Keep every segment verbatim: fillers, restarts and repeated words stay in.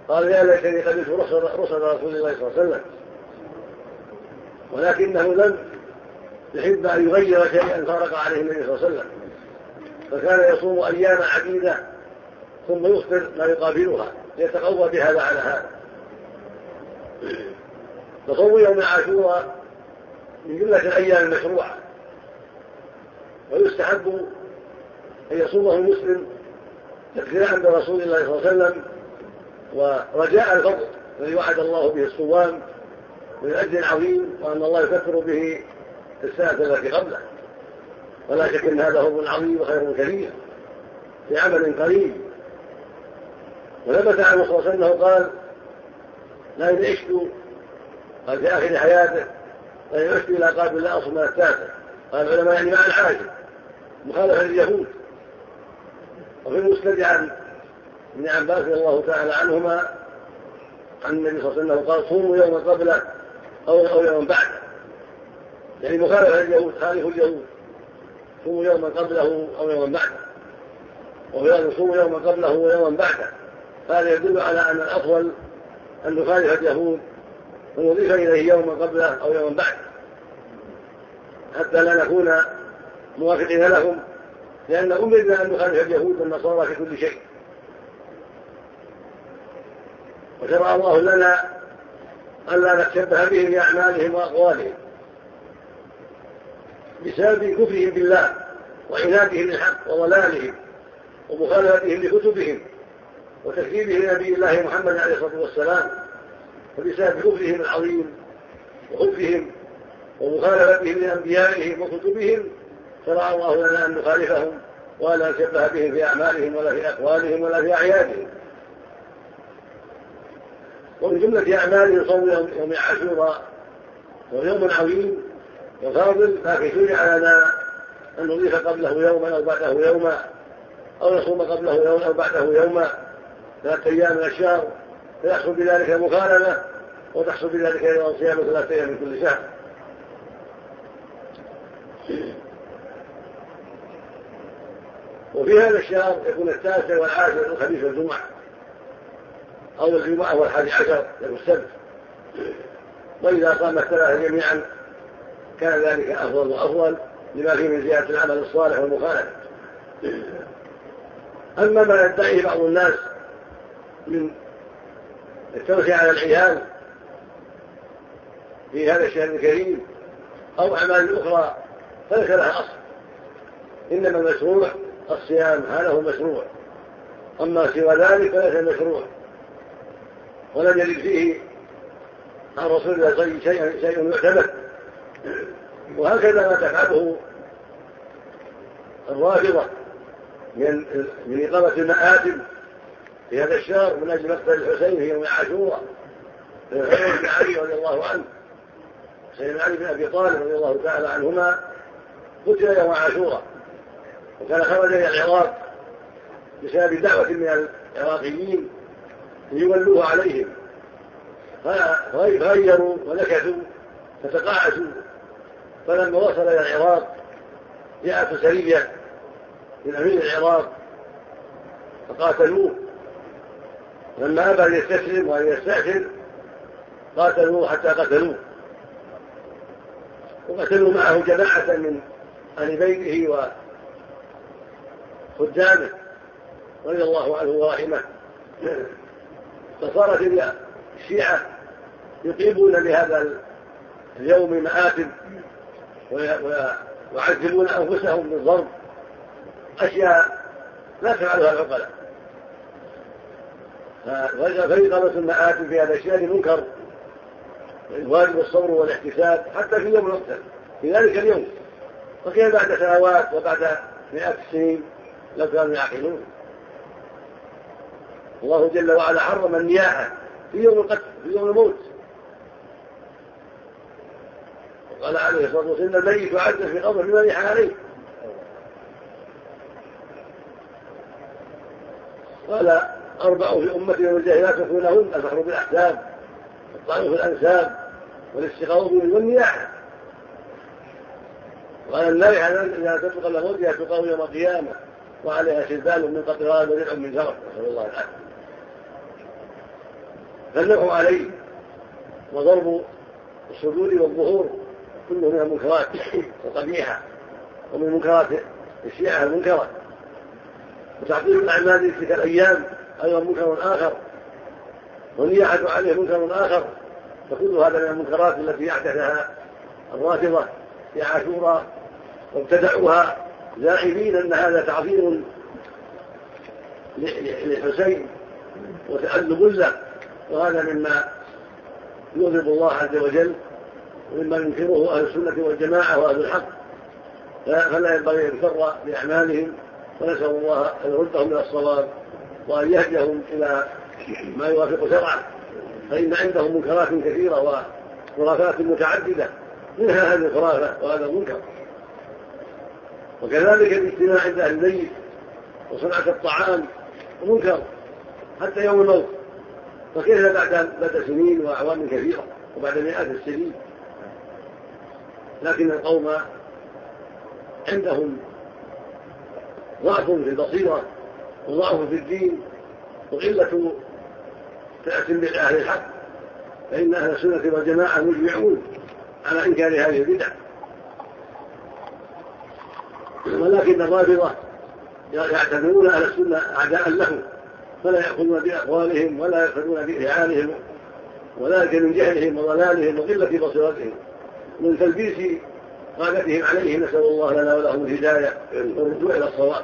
قال يا ليتني قبلت رسل رسول الله صلى الله عليه وسلم، ولكنه لم يحب أن يغير شيئا فارق عليه النبي صلى الله عليه وسلم، فكان يصوم أياما عديدة ثم يفطر ما يقابلها ليتقوى بهذا على هذا. فصوم يوم عاشوراء من جملة الأيام المشروعة، ويستحب أن يصومه المسلم تكفيرا برسول الله صلى الله عليه وسلم ورجاء الفضل الذي وعد الله به الصوام من أجل عظيم، وأن الله يكفر به السنة التي قبله. ولا شك أن هذا فضل عظيم وخير كثير في عمل قريب. وثبت عنه صلى الله عليه وسلم قال لئن عشت، قال في آخر حياته لئن عشت إلى قابل لا أصوم من التاسع. قال العلماء يعني مع العاشر مخالفة لليهود. وفي المسند عن ابن عباس رضي الله تعالى عنهما عن النبي صلى الله عليه وسلم قال صوموا يوما قبله أو يوما بعده، يعني مخالفة لليهود، خالفوا اليهود، صوموا يوما قبله أو يوما بعده. وفي صوموا يوما قبله ويوما بعده، هذا يدل على أن الأفضل أن نخالف اليهود ونضيف إليه يوما قبله أو يوما بعده، حتى لا نكون موافقين لهم، لأن أمرنا أن نخالف اليهود والنصارى في كل شيء. وشرع الله لنا ألا نتشبه بهم في أعمالهم وأقوالهم بسبب كفرهم بالله وعنادهم للحق وضلالهم ومخالفتهم لكتبهم وتكذيبهم لنبي الله محمد عليه الصلاة والسلام، وبسبب كفرهم العظيم وخبثهم ومخالفتهم لأنبيائهم وكتبهم شرع الله لنا أن نخالفهم ولا نتشبه بهم في أعمالهم ولا في أقوالهم ولا في أعيادهم. ومن جملة أعمالهم صوم يوم عاشوراء، ويوم عظيم وفاضل، لكن شرع لنا أن نضيف قبله يوما أو بعده يوما، أو نصوم قبله يوما أو بعده يوما ثلاثة أيام من الشهر، فيحصل بذلك مخالفة، وتحصل بذلك أيضا صيام ثلاثة أيام من كل شهر. وفي هذا الشهر يكون التاسع والعاشر الخميس والجمعة، أو الجمعة والحادي عشر يوم السبت، وإذا قام الثلاثة جميعا كان ذلك أفضل وأفضل لما فيه من زيادة العمل الصالح والمخالفة. أما ما يدعيه بعض الناس من التوسع على العيال في هذا الشهر الكريم أو أعمال أخرى فليس لها أصل، إنما المشروع الصيام، هذا هو المشروع، أما سوى ذلك فليس المشروع، ولم يرد فيه عن رسول الله صلى الله عليه وسلم شيء يعتمد. وهكذا ما تفعله الرافضة من من إقامة المآتم في هذا الشهر من أجل مقتل الحسين في يوم عاشوراء، الحسين بن علي رضي الله عنه، حسين بن علي بن أبي طالب رضي الله تعالى عنهما قتل يوم عاشوراء، وكان خرج إلى العراق بسبب دعوة من العراقيين ليولوه عليهم، فغيروا ونكثوا فتقاعسوا. فلما وصل إلى العراق جاءت سرية من أمير العراق فقاتلوه، لما أبى يستسلم وأن يستأثر قاتلوه حتى قتلوه، وقتلوا معه جماعة من أهل بيته وخدامه رضي الله عنه ورحمه. فصارت الشيعة يقيمون بهذا اليوم مآتم ويعذبون أنفسهم بالضرب، أشياء لا تفعلها العقلاء. فإقامة المآتم في هذا الشيء منكر، الواجب الصبر والاحتساب حتى في يوم المقتل في ذلك اليوم، وكيف بعد سنوات وبعد مئات السنين لو كانوا يعقلون. الله جل وعلا حرم النياحة في يوم القتل في يوم الموت، وقال عليه الصلاة والسلام الميت يعذب في قبره بما نيح عليه. قال أربع في أمتي والجاهلات يكونهن الفخر بالأحساب والطعن في الأنساب والاستقاء به والنياحة. وقال النائحة إذا تطلق الموت تقاوم يوم القيامة وعليها شلبان من قطران ودرع من زرع، نسأل الله العافية. فالنفع عليه وضرب الصدور والظهور كله من المنكرات القبيحة ومن منكرات الشيعة المنكرة. وتعطيل الأعمال في تلك الأيام أيضا منكر آخر، والنياحة عليه منكر آخر، فكل هذا من المنكرات التي أحدثها الرافضة في عاشوراء وابتدعوها زاعمين أن هذا تعظيم للحسين وتأدب له، وهذا مما يغضب الله عز وجل ومما ينكره أهل السنة والجماعة وأهل الحق، فلا ينبغي أن يغتر بأعمالهم، ونسأل الله أن يردهم إلى الصواب وأن يهديهم إلى ما يوافق شرعه، فإن عندهم منكرات كثيرة وخرافات متعددة، منها هذه الخرافة وهذا المنكر. وكذلك الاجتماع عند أهل البيت وصنعة الطعام منكر حتى يوم الموت، فكيف بعد بعد سنين وأعوام كثيرة وبعد مئات السنين؟ لكن القوم عندهم ضعف في البصيرة وضعف في الدين وقلة تأثم بأهل الحق، فإن أهل السنة والجماعة مجمعون على إنكار هذه البدع، ولكن الرافضة يعتبرون أهل السنة أعداء لهم، فلا يأخذون بأقوالهم ولا يأخذون بإعانهم، وذلك من جهلهم وضلالهم وقلة بصيرتهم من تلبيس قادتهم عليهم. نسأل الله لنا ولهم الهداية والرجوع إلى الصواب.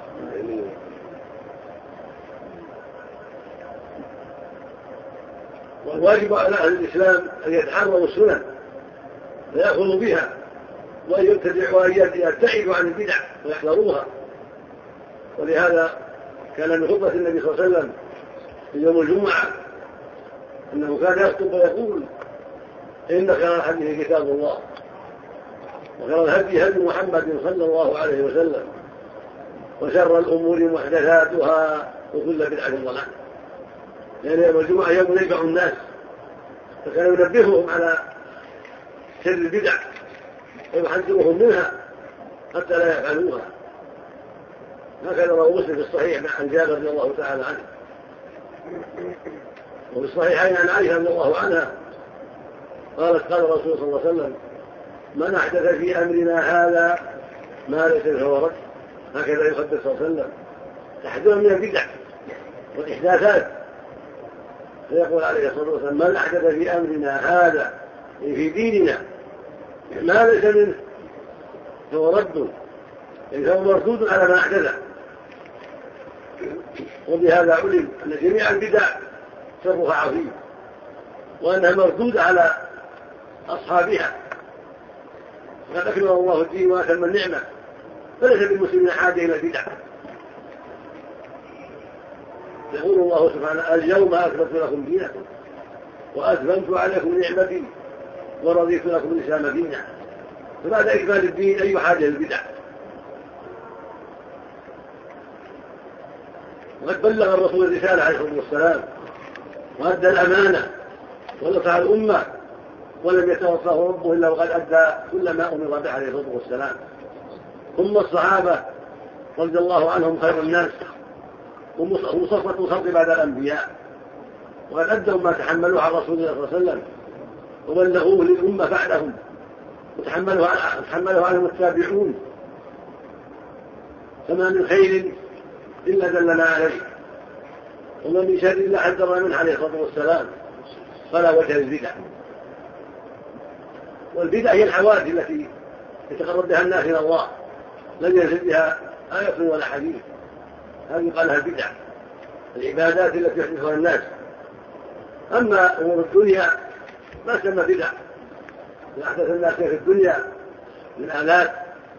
والواجب على أهل الإسلام أن يتحرروا السنن ويأخذوا بها، وأن يبتدعوا وأن يبتعدوا عن البدع ويحذروها. ولهذا كان من خطبة النبي صلى الله عليه وسلم في يوم الجمعة أنه كان يخطب ويقول: إن خير الحديث كتاب الله، وخير الهدي هدي محمد صلى الله عليه وسلم، وشر الأمور محدثاتها وكل بدعة ضلالة. يعني يوم الجمعة يوم ينفع الناس، فكان ينبههم على شر البدع ويحذرهم منها حتى لا يفعلوها. هكذا رواه مسلم في الصحيح عن جابر رضي الله تعالى عنه، وفي الصحيحين عن عائشة رضي الله عنها قالت: قال الرسول صلى الله عليه وسلم: من أحدث في أمرنا هذا ما ليس فهو رد. هكذا يقدس صلى الله عليه وسلم تحذيرا من البدع والإحداثات، فيقول عليه الصلاة والسلام: من أحدث في أمرنا هذا في ديننا ما ليس منه فهو رد، يعني فهو مردود على ما أحدثه. وبهذا علم أن جميع البدع شرها عظيم، وأنها مردودة على أصحابها، وقد أكمل الله الدين وأتم النعمة، فليس بالمسلمين حاجة إلى البدع. يقول الله سبحانه: اليوم أكملت لكم دينكم وأتممت عليكم نعمتي ورضيت لكم الإسلام دينا. فبعد إكمال الدين أي حاجة للبدع؟ وقد بلغ الرسول الرسالة عليه الصلاة والسلام وأدى الأمانة ونصح الأمة، ولم يتوفاه ربه إلا وقد أدى كل ما أمر به عليه الصلاة والسلام. ثم الصحابة رضي الله عنهم خير الناس هم صفوة الخلق بعد الأنبياء، وقد أدوا ما تحملوه عن رسول الله صلى الله عليه وسلم وبلغوه للأمة بعدهم، وتحملوه عنهم التابعون، فما من خير إلا دلنا عليه، وما من شر إلا حذر منه عليه الصلاة والسلام. فلا وجه للبدع. والبدع هي الحوادث التي يتقرب بها الناس إلى الله، لم ينزل بها آية ولا حديث، هذه قال لها البدع، العبادات التي يحدثها الناس. أما أمور الدنيا ما سمى بدع، أحدث الناس في الدنيا من آلات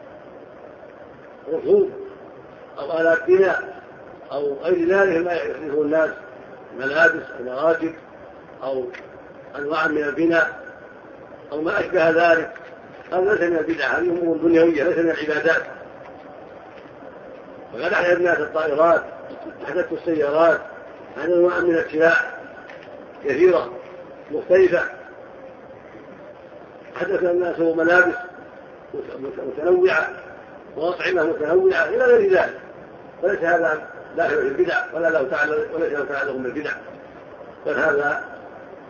ركوب أو آلات بناء أو غير ذلك ما يحدثه الناس، ملابس أو مراكب أو أنواع من البناء أو ما أشبه ذلك، هذا ليس من البدع، هذه أمور دنيوية ليس من العبادات. وقد أحدث الناس الطائرات، أحدث السيارات، هذا أنواع من السلاح كثيرة مختلفة، حدث الناس ملابس متنوعة وأطعمة متنوعة إلى غير ذلك، فليس هذا داخل في البدع ولا له تعلق وليس له تعلق بالبدع، بل هذا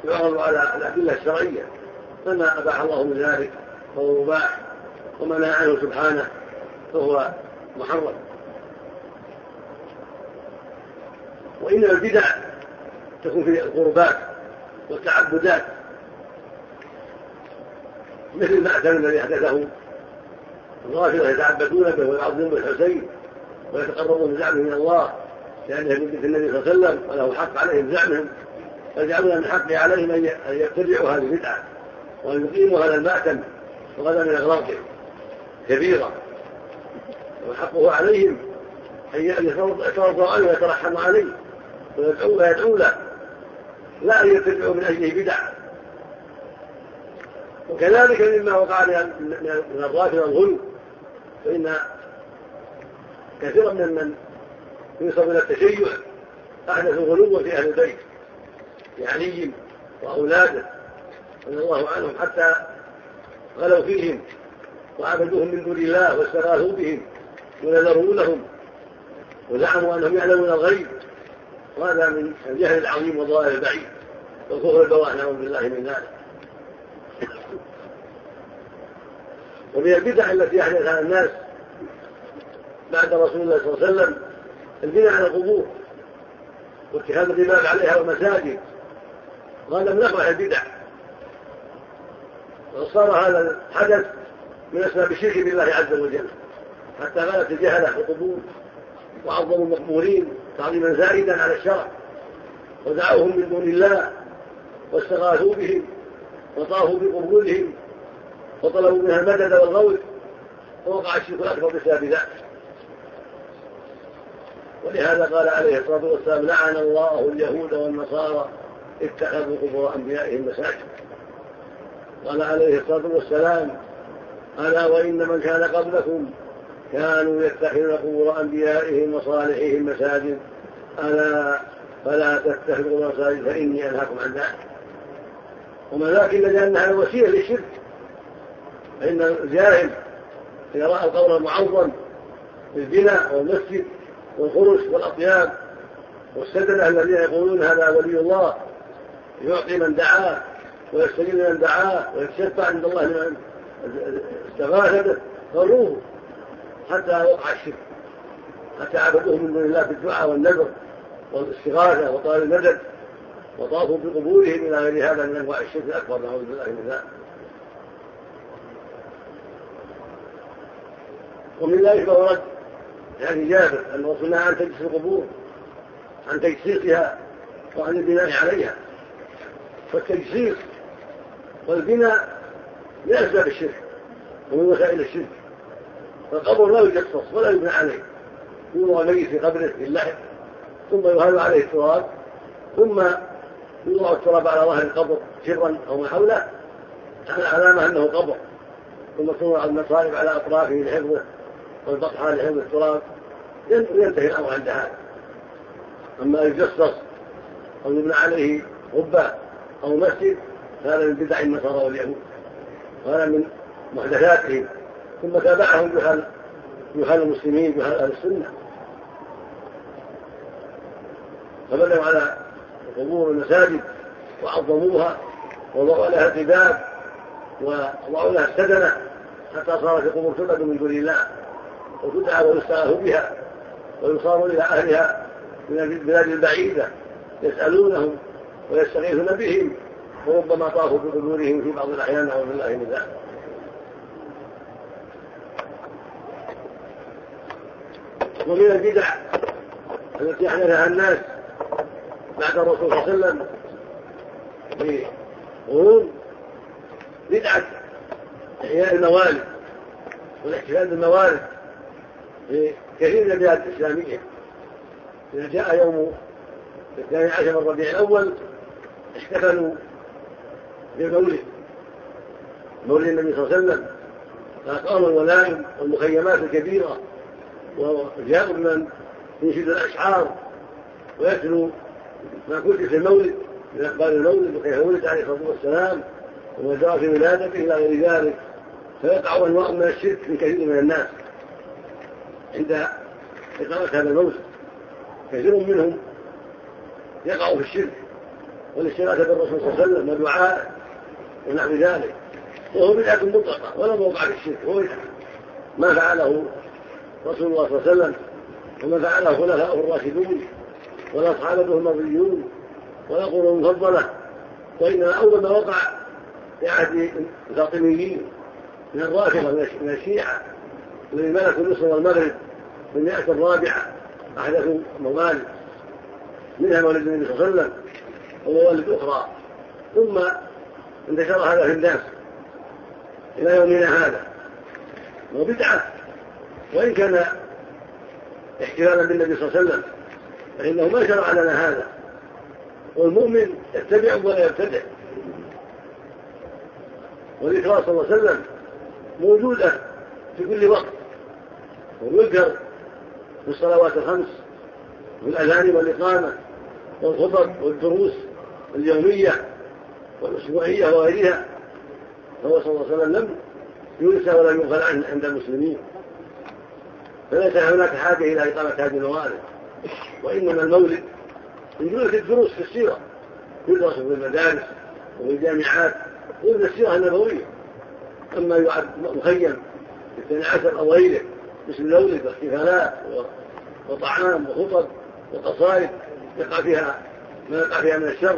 يعرض على الأدلة الشرعية، فما أباح الله من ذلك فهو مباح، وما نهى عنه سبحانه فهو محرم. وإنما البدع تكون في القربات والتعبدات، مثل المأتم الذي حدثه الرافضة يتعبدون به ويعظمون الحسين ويتقربون بزعمه من الله لأنه من بيت النبي صلى الله عليه وسلم وله حق عليهم بزعمهم، فيجعلون من حقه عليهم أن يتبعوا هذه البدعة وأن يقيموا هذا المأتم، وهذا من أغلاطه كبيرة، وحقه عليهم أن يترضوا عنه ويترحموا عليه ويدعوا له، لا أن يتبعوا من أجله بدع. وكذلك مما وقع من الرافضة الغلو، فإن كثيرا من من ينسب إلى التشيع أحدثوا غلوا في أهل البيت لعلي وأولاده رضي الله عنهم، حتى غلوا فيهم وعبدوهم من دون الله واستغاثوا بهم ونذروا لهم وزعموا أنهم يعلمون الغيب، وهذا من الجهل العظيم والضلال البعيد والكفر البواح، نعوذ بالله من ذلك. ومن البدع التي أحدثها الناس بعد رسول الله صلى الله عليه وسلم البناء على القبور واتخاذ الرمال عليها والمساجد، وهذا من أقبح البدع، وصار هذا الحدث من أسباب الشرك بالله عز وجل، حتى غلت الجهلة في القبور وعظموا المقبورين تعظيما زائدا على الشرع ودعوهم من دون الله واستغاثوا بهم وطافوا بقبورهم وطلبوا منها المدد والغوث، ووقع الشرك الأكبر بسبب ذلك. ولهذا قال عليه الصلاة والسلام: لعن الله اليهود والنصارى اتخذوا قبور أنبيائهم مساجد. قال عليه الصلاة والسلام: ألا وإن من كان قبلكم كانوا يتخذون قبور أنبيائهم وصالحهم مساجد، ألا فلا تتخذوا مساجد فإني أنهاكم عن ذلك. وما لكن لأنها وسيلة للشرك، فإن الجاهل إذا رأى القول المعظم بالبناء والمسجد والخرش والأطياب والسدنة الذين يقولون هذا ولي الله يعطي من دعاه ويستجيب من دعاه ويتشفع عند الله لمن استغاث به، فروه حتى وقع الشرك، حتى عبدوه من دون الله بالدعاء والنذر والاستغاثة وطالب المدد وطافوا بقبورهم إلى غير هذا من أنواع الشرك الأكبر، نعوذ بالله من ذلك. ومن ذلك ما ورد يعني جابر أن الرسول نهى عن تجسيس القبور، عن تجسيسها وعن البناء عليها، فالتجسيس والبناء من أسباب الشرك ومن وسائل الشرك. فالقبر لا يجسس ولا يبنى عليه، يوضع الميت في قبره باللحم ثم يهال عليه التراب، ثم يوضع التراب على ظهر القبر شبرا أو ما حوله علامة أنه قبر، ثم توضع المصائب على أطرافه لحفظه والبطحة لحفظ التراب، ينتهي الأمر عند هذا. أما يجسس أو يبنى عليه غبة أو مسجد فهذا من بدع النصارى واليهود، وهذا من محدثاتهم، ثم تابعهم جهال جهال المسلمين جهال أهل السنة، فبنوا على قبور المساجد وعظموها ووضعوا لها القباب ووضعوا لها السدنة حتى صارت القبور تعبد من دون الله وتدعى ويستغاث بها ويصار إلى أهلها من البلاد البعيدة يسألونهم ويستغيثون بهم، وربما طافوا بقبورهم في بعض الأحيان نعوذ بالله من ذلك. ومن البدع التي أحدثها الناس بعد الرسول صلى الله عليه وسلم في قرون بدعة إحياء الموالد والاحتفال بالموالد في كثير من البلاد الإسلامية. إذا جاء يوم الثاني عشر من ربيع الأول احتفلوا بالمولد، مولد النبي صلى الله عليه وسلم، فأقاموا الولائم والمخيمات الكبيرة، وجاءوا من ينشد الأشعار ويتلو ما كتب في المولد من أخبار المولد وكيف ولد عليه الصلاة والسلام وما جاء في ولادته إلى غير ذلك، فيقع أنواع من الشرك من كثير من الناس عند إقامة هذا المولد. كثير منهم يقع في الشرك والاستغاثة بالرسول صلى الله عليه وسلم ودعاء ونحو ذلك، وهو بدعة مطلقة ولا موقع في الشرك، هو بدعة ما فعله رسول الله صلى الله عليه وسلم وما فعله خلفاؤه الراشدون ولا أصحابه المرضيون ولا قرون المفضلة، وإنما أول ما وقع في عهد الفاطميين من الرافضة من الشيعة الذين ملكوا مصر والمغرب في المئة الرابعة أحدثوا مولد منها مولد النبي صلى الله عليه وسلم وموالد أخرى، ثم انتشر هذا في الناس إلى يومنا هذا، وبدعة وإن كان احتفالا بالنبي صلى الله عليه وسلم فإنه ما شرع لنا هذا، والمؤمن يتبع ولا يبتدع، والإكرام صلى الله عليه وسلم موجودة في كل وقت، ويذكر في الصلوات الخمس والأذان والإقامة والخطب والدروس اليومية والأسبوعية وغيرها، فهو صلى الله عليه وسلم لم ينسى ولا يغفل عنه عند المسلمين، فليس هناك حاجة إلى إقامة هذه الموارد، وإنما المولد من جملة الدروس في السيرة يدرس في المدارس وفي الجامعات وفي السيرة النبوية، أما يعد مخيم في اثني عشر أو غيره مثل المولد واحتفالات وطعام وخطب وقصائد يقع فيها ما يقع فيها من الشر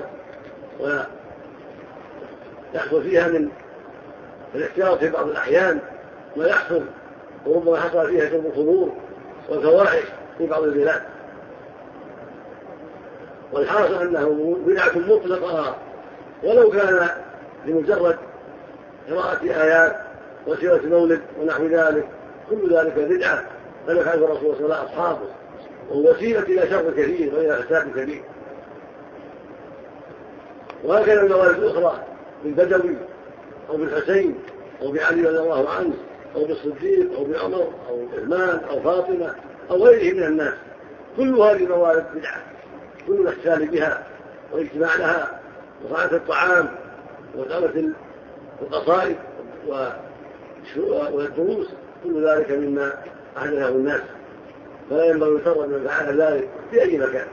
ويحصل فيها من الاحتياط في بعض الأحيان ما يحصل، وربما حصل فيها شرب الخمور والفواحش في بعض البلاد. والحاصل أنه بدعة مطلقة ولو كان لمجرد قراءة آيات وسيرة مولد ونحو ذلك، كل ذلك بدعة لم يفعله الرسول صلى الله عليه وسلم أصحابه، ووسيلة إلى شر كثير وإلى فساد كبير. وهكذا الموارد الأخرى بالبدوي أو بالحسين أو بعلي رضي الله عنه أو بالصديق أو بعمر أو بعثمان أو فاطمة أو غيره من الناس، كل هذه الموارد بدعة، كل الاحتفال بها والاجتماع لها وصنعة الطعام وإقامة القصائد والدروس، كل ذلك مما أحدثه الناس، فلا ينبغي يسر من فعل ذلك في أي مكان.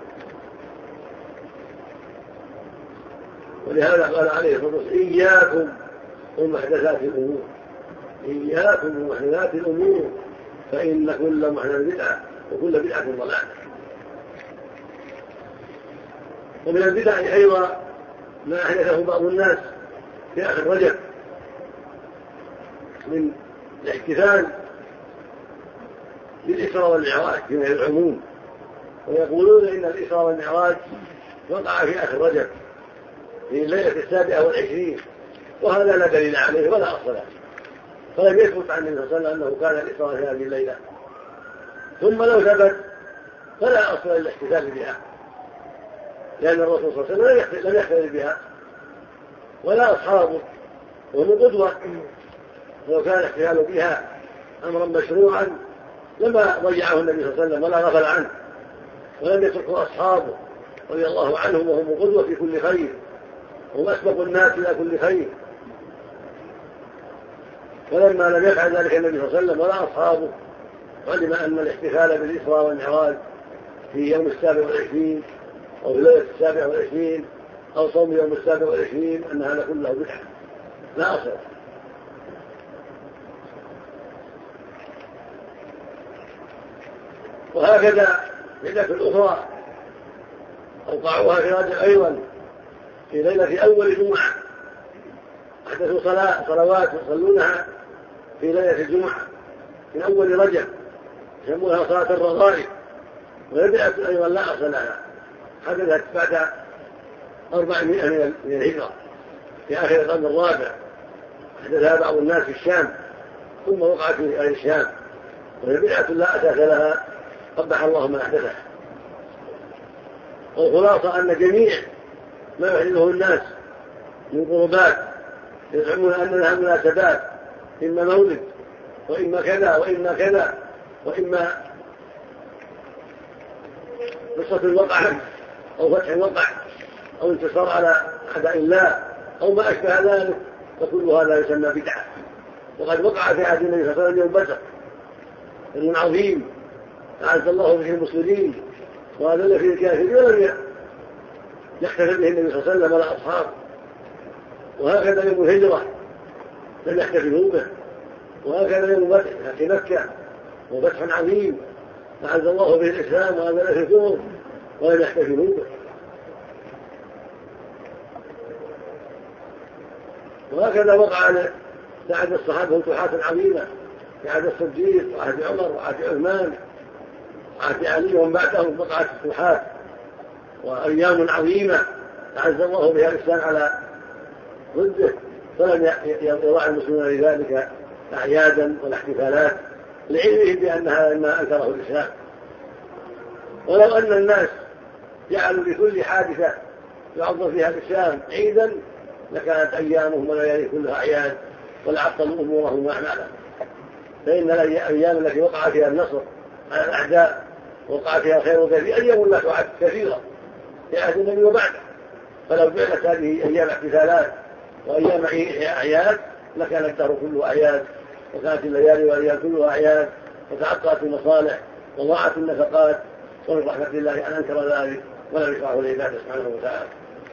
ولهذا قال عليه الصلاة والسلام: إياكم ومحدثات الأمور، إياكم ومحدثات الأمور فإن كل محدث بدعة وكل بدعة ضلالة. ومن البدع أيضا ما أحدثه بعض الناس في آخر رجب من الاحتفال بالإسراء والمعراج في العموم، ويقولون إن الإسراء والمعراج وقع في آخر رجب في الليلة السابعة والعشرين، وهذا لا دليل عليه ولا أصل له، فلم يثبت عن النبي صلى الله عليه وسلم أنه كان الإسراء في هذه الليلة، ثم لو ثبت فلا أصل للاحتفال بها، لأن الرسول صلى الله عليه وسلم لم يحتفل بها ولا أصحابه، وهم قدوة، لو كان الاحتفال بها أمرا مشروعا لما ضيعه النبي صلى الله عليه وسلم ولا غفل عنه، ولم يتركه أصحابه رضي الله عنهم وهم قدوة في كل خير، هم أسبق الناس إلى كل خير. ولما لم يفعل ذلك النبي صلى الله عليه وسلم ولا أصحابه، علم أن الاحتفال بالإسراء والمعراج في يوم السابع والعشرين أو في ليلة السابع والعشرين أو صوم يوم السابع والعشرين أن هذا كله بدعة لا أصل. وهكذا بدعة الأخرى أوقعوها في رجب أيضا في ليلة أول جمعة، أحدثوا صلاة صلوات يصلونها في ليلة الجمعة من أول رجب يسمونها صلاة الرغائب، وبدعة أيضا لا أصل لها، حدثت بعد أربعمائة من الهجرة في آخر القرن الرابع، حدثها بعض الناس في الشام ثم وقعت في أهل الشام، وهي بدعة لا أساس لها قبح الله من أحدثها. والخلاصة أن جميع ما يحدثه الناس من قربات يزعمون أن لها مناسبات، إما مولد وإما كذا وإما كذا وإما قصة الوقع أو فتح الوقع أو انتصار على أعداء الله أو ما أشبه ذلك، فكل هذا يسمى بدعة. وقد وقع في عهد النبي صلى الله عليه وسلم يوم بدر، يوم عظيم أعز الله به المسلمين وأذل فيه الكافرين ولم يحتفل به النبي صلى الله عليه وسلم ولا أصحابه. وهكذا يوم الهجرة لم يحتفلوا به، وهكذا يوم فتح مكة وفتح عظيم أعز الله به الإسلام وأذل في الكفر ولم يحتفلوا به. وهكذا وقع بعد الصحابة فتوحات عظيمة في عهد الصديق وعهد عمر وعهد عثمان وعهد علي ومن بعدهم وقعت فتوحات وأيام عظيمة أعز الله بها الإسلام على ضده، فلم يراعي المسلمون لذلك أعيادا ولا احتفالات لعلمهم بأنها ما أنكره الإسلام. ولو أن الناس جعلوا لكل حادثة يعظم فيها الإسلام عيدا لكانت أيامهم وليالي كلها أعياد ولعطلوا أمورهم وأعمالهم. فإن الأيام التي وقع فيها النصر على الأعداء وقع فيها الخير في أيام لا تعد كثيرة في عهد النبي وبعده، فلو جعلت هذه أيام احتفالات وأيام أعياد لكان الدهر كله أعياد، وكانت الليالي والأيام كلها أعياد، وتعطلت المصالح وضاعت النفقات، ومن رحمة الله أن أنكر ذلك ولم يشرعه لعباده سبحانه وتعالى.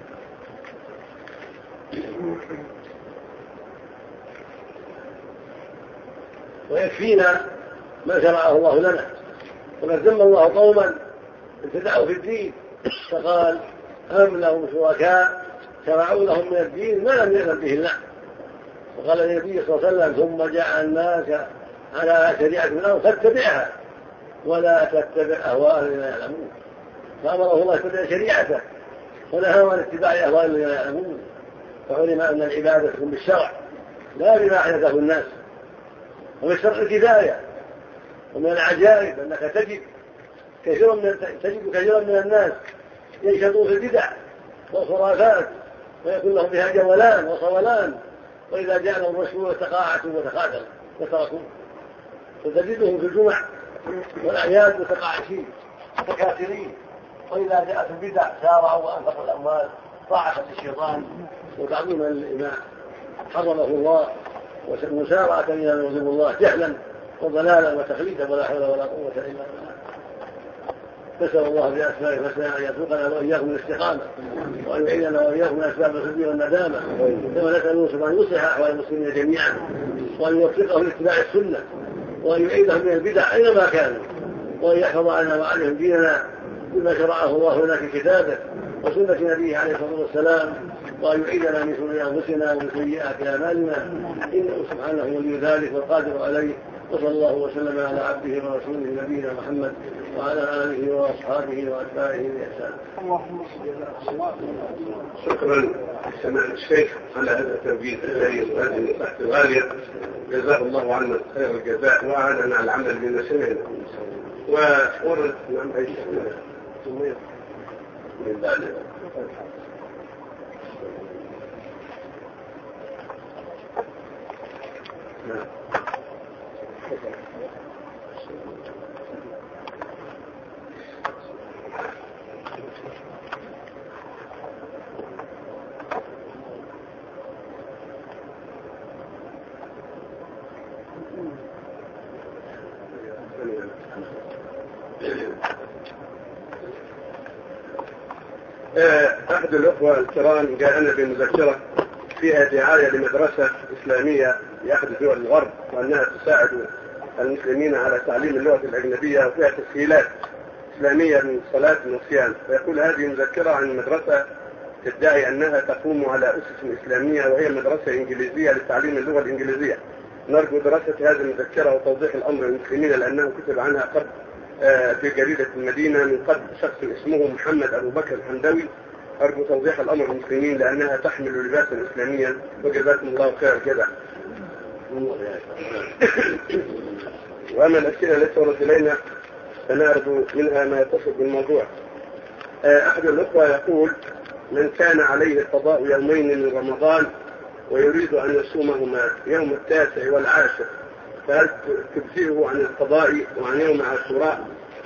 ويكفينا ما شرعه الله لنا. وقد ذم الله قوما ابتدعوا في الدين فقال أم لهم شركاء شرعوا لهم من الدين ما لم يأذن به الله. وقال النبي صلى الله عليه وسلم ثم جعلناك على شريعة من الأمر فاتبعها ولا تتبع أهواء الذين لا يعلمون. فأمره الله يتبع شريعته ونهى عن اتباع أهواء الذين لا يعلمون. فعلم أن العبادة تكون بالشرع لا بما أحدثه الناس. ومن الشرع الكفاية. ومن العجائب أنك تجد كثيرا من تجد كثيرا من الناس ينشطون في البدع والخرافات ويكون لهم بها جولان وصولان، وإذا جاء لهم الرسول تقاعسوا وتخاذلوا وتركوه. فتجدهم في الجمع والأعياد متقاعسين متكاثرين، وإذا جاءت البدع سارعوا وأنفقوا الأموال طاعة للشيطان وتعظيما للإمام حرمه الله ومسارعة إلى ما يغضب الله جهلا وضلالا وتخليدا ولا حول ولا قوة إلا بالله. نسأل الله بأسمائه الحسنى أن يرزقنا وإياكم الاستقامة وأن يعيننا وإياكم من أسباب الخزي والندامة، كما نسأل سبحانه أن يصلح أحوال المسلمين جميعا وأن يوفقهم لاتباع السنة وأن يعيدهم من البدع أينما كانوا، وأن يحفظ لنا وعليهم ديننا بما شرعه الله لنا في كتابه وسنة نبيه عليه الصلاة والسلام، وأن يعيدنا من شرور أنفسنا ومن سيئات أعمالنا إنه سبحانه ولي ذلك والقادر عليه. وصلى الله وسلم على عبده ورسوله نبينا محمد وعلى آله وأصحابه وأتباعه بإحسان. شكرا سماحة الشيخ على هذا التوجيه الجيد وهذه النصيحة الغالية، جزاه الله عنا خير الجزاء وأعاننا على العمل بما سمعنا. وورد نعم أي شيء من ذلك. نعم. أحد الأخوة الكرام جاءنا بمذكرة فيها دعاية لمدرسة إسلامية لأحد دول الغرب وأنها تساعد المسلمين على تعليم اللغة الأجنبية وفيها تسهيلات إسلامية من صلاة وصيام. فيقول هذه مذكرة عن مدرسة تدعي أنها تقوم على أسس إسلامية وهي مدرسة إنجليزية لتعليم اللغة الإنجليزية. نرجو دراسة هذه المذكرة وتوضيح الأمر للمسلمين لأنه كتب عنها قبل في جريدة المدينة من قبل شخص اسمه محمد أبو بكر الحمدوي. أرجو توضيح الأمر للمسلمين لأنها تحمل لباسا إسلاميا وجزاكم الله خير كذا. وأما الأسئلة التي وردت إلينا فنرجو منها ما يتصل بالموضوع. أحد الأخوة يقول من كان عليه قضاء يومين من رمضان ويريد أن يصومهما يوم التاسع والعاشر فهل تجزئه عن القضاء وعن يوم عاشوراء؟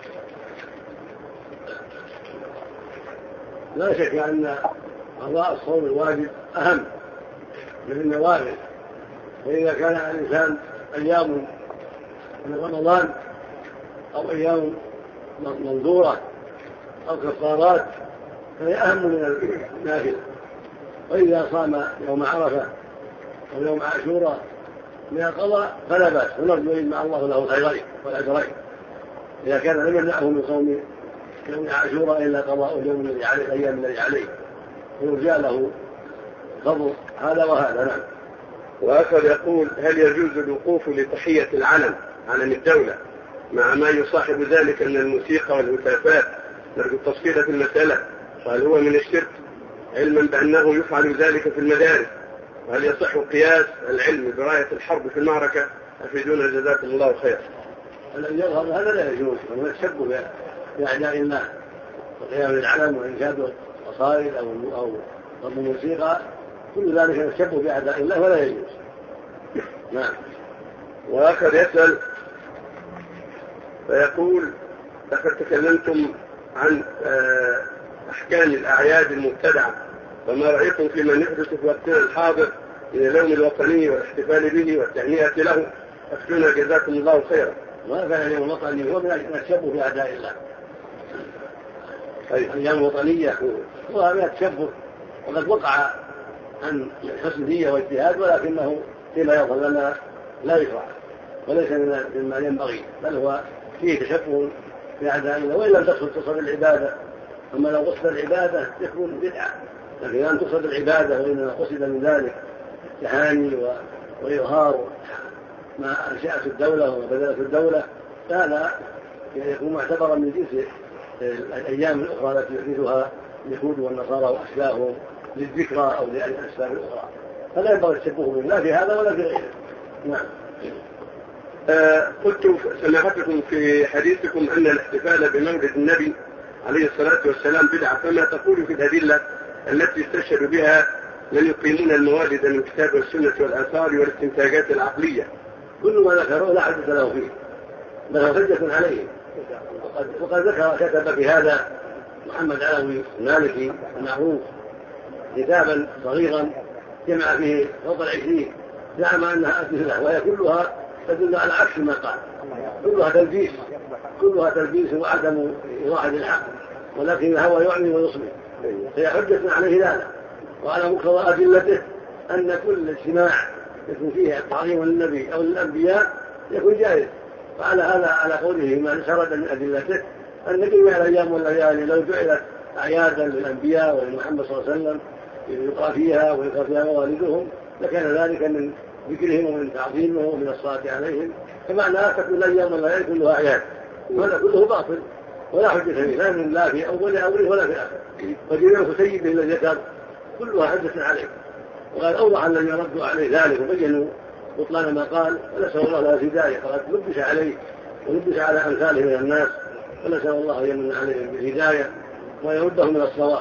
لا شك أن قضاء الصوم الواجب أهم من النوافل، وإذا كان الإنسان أيام من رمضان أو أيام منظورة أو كفارات فهي أهم من النافلة. وإذا صام يوم عرفة أو يوم عاشوراء من القضاء فلا بأس، ونرجو إن الله له الخيرين والأجرين إذا كان لم يمنعه من صوم يوم عاشوراء إلا قضاء اليوم الذي عليه الأيام الذي عليه، ويرجى له فضل هذا وهذا. نعم. وآخر يقول: هل يجوز الوقوف لتحية العلم علم الدولة مع ما يصاحب ذلك من الموسيقى والهتافات؟ نرجو التفصيل في المسألة. وهل هو من الشرك علما بأنه يفعل ذلك في المدارس؟ وهل يصح قياس العلم براية الحرب في المعركة؟ أفيدونا جزاكم الله خير. الذي يظهر هذا لا يجوز، وهو التشبه بأعداء الله وقيام العلم وإنشاد قصائد أو أو ضرب موسيقى، كل ذلك التشبه بأعداء الله ولا يجوز. نعم. وآخر يسأل فيقول: لقد تكلمتم عن أحكام الأعياد المبتدعة، فما رأيكم فيما يحدث في وقتنا الحاضر من اليوم الوطني والاحتفال به والتهنئة له؟ أفتونا جزاكم الله خيرا. ما كان اليوم الوطني هو من التشبه بأعداء الله. الأيام الوطنية هو من التشبه، وقد وقع عن حسن نية واجتهاد، ولكنه فيما يظهر لنا لا يشرع وليس مما ينبغي، بل هو فيه تشبه بأعداء الله، وإن لم تقصد تصل العبادة. أما لو قصد العبادة يكون بدعة، لكن أن تقصد العبادة وإنما قصد من ذلك تهاني وإظهار ما أنشأت الدولة وما بدلت الدولة، فهذا يكون معتبرا من جنس الأيام الأخرى التي يحدثها اليهود والنصارى وأشباههم للذكرى أو للأسباب الأخرى، فلا ينبغي التشبه به لا في هذا ولا في غيره. نعم. آه قلت سمعتكم في حديثكم أن الاحتفال بمولد النبي عليه الصلاة والسلام بدعة، فما تقول في الأدلة التي استشهد بها من يقيمون الموالد من الكتاب والسنة والآثار والاستنتاجات العقلية؟ كل ما ذكروا لا حدث له فيه، بل هو حجة عليه. وقد, وقد ذكر كتب في هذا محمد علاوي المالكي المعروف كتابا صغيرا جمع فيه فوق العشرين، زعم أنها أدلة وهي كلها تدل على عكس ما قال، كلها تلبيس كلها تلبيس وعدم إيضاح الحق، ولكن الهوى يعمي ويصمم، هي حجة عليه هذا. وعلى مقتضى أدلته أن كل اجتماع يكون فيه تعظيم للنبي أو للأنبياء يكون جائز. وعلى هذا على قوله ما سرد من أدلته أن جميع الأيام والليالي لو جعلت أعيادا للأنبياء ولمحمد صلى الله عليه وسلم يلقى فيها ويلقى فيها موالدهم لكان ذلك من ذكرهم ومن تعظيمهم ومن الصلاة عليهم، فمعنى تكون الأيام والليالي كلها أعياد، وهذا كله باطل ولا حجة فيه، لا من لا في أول أمره ولا في آخر. وجميع سيده الذي ذكر كلها حجة عليه، وقال أوضح الذين ردوا عليه ذلك وبينوا بطلان ما قال، ونسأل الله له الهداية، فقد لبس عليه ولبس على أمثاله من الناس، ونسأل الله أن يمن عليهم بالهداية ويردهم من الصواب.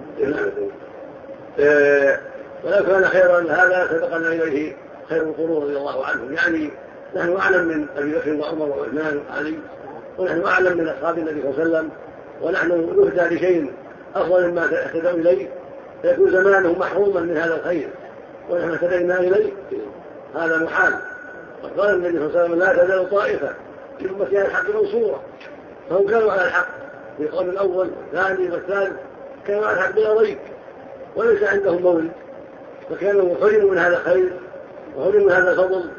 ولو كان خيرا هذا سبقنا إليه خير القرون رضي الله عنهم، يعني نحن أعلم من أبي بكر وعمر وعثمان وعلي، ونحن أعلم من أصحاب النبي صلى الله عليه وسلم، ونحن نهدى لشيء أفضل مما اهتدوا إليه، فيكون زمانه محروما من هذا الخير ونحن اهتدينا إليه، هذا محال. وقال النبي صلى الله عليه وسلم لا تزال طائفة في أمتي على الحق منصورة، فهم كانوا على الحق في القول الأول والثاني والثالث، كانوا على الحق بلا ريب وليس عندهم مولد، فكانوا حرموا من هذا الخير وحرموا من هذا الفضل،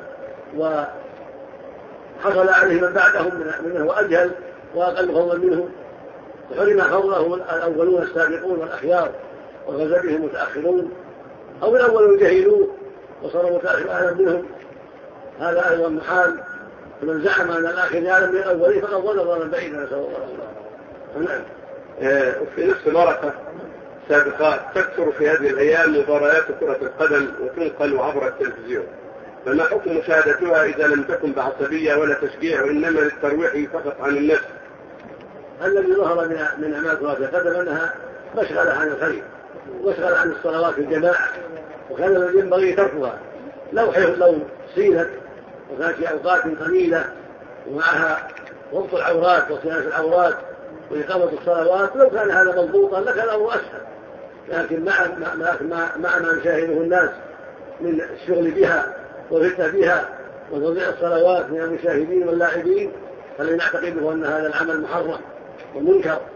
وحصل عليه من بعدهم منه وأجهل وأقل فضلا منهم، وحرم فضله الأولون السابقون والأخيار وغزا بهم المتأخرون، أو الأولون جهلوه وصاروا متأخرين منهم، هذا أيضا محال. فمن زعم أن الآخر يعلم من الأولين فقد ضل ضلالا بعيدا، نسأل الله العافية. في نفس الورقة سابقات تكثر في هذه الأيام مباريات كرة القدم وتنقل عبر التلفزيون، فما حكم مشاهدتها إذا لم تكن بعصبية ولا تشجيع وإنما للترويح فقط عن النفس؟ الذي ظهر من أعمال كرة القدم أنها مشغلة عن الخير ومشغلة عن الصلوات في الجماعة، وكان الذي ينبغي تركها لو لو صينت وكانت في أوقات قليلة ومعها ضبط العورات وصيانة العورات وإقامة الصلوات، لو كان هذا مضبوطا لكان الأمر أسهل. لكن مع مع مع ما يشاهده الناس من الشغل بها والفتنة بها وتضييع الصلوات من المشاهدين واللاعبين، فلنعتقده أن هذا العمل محرم ومنكر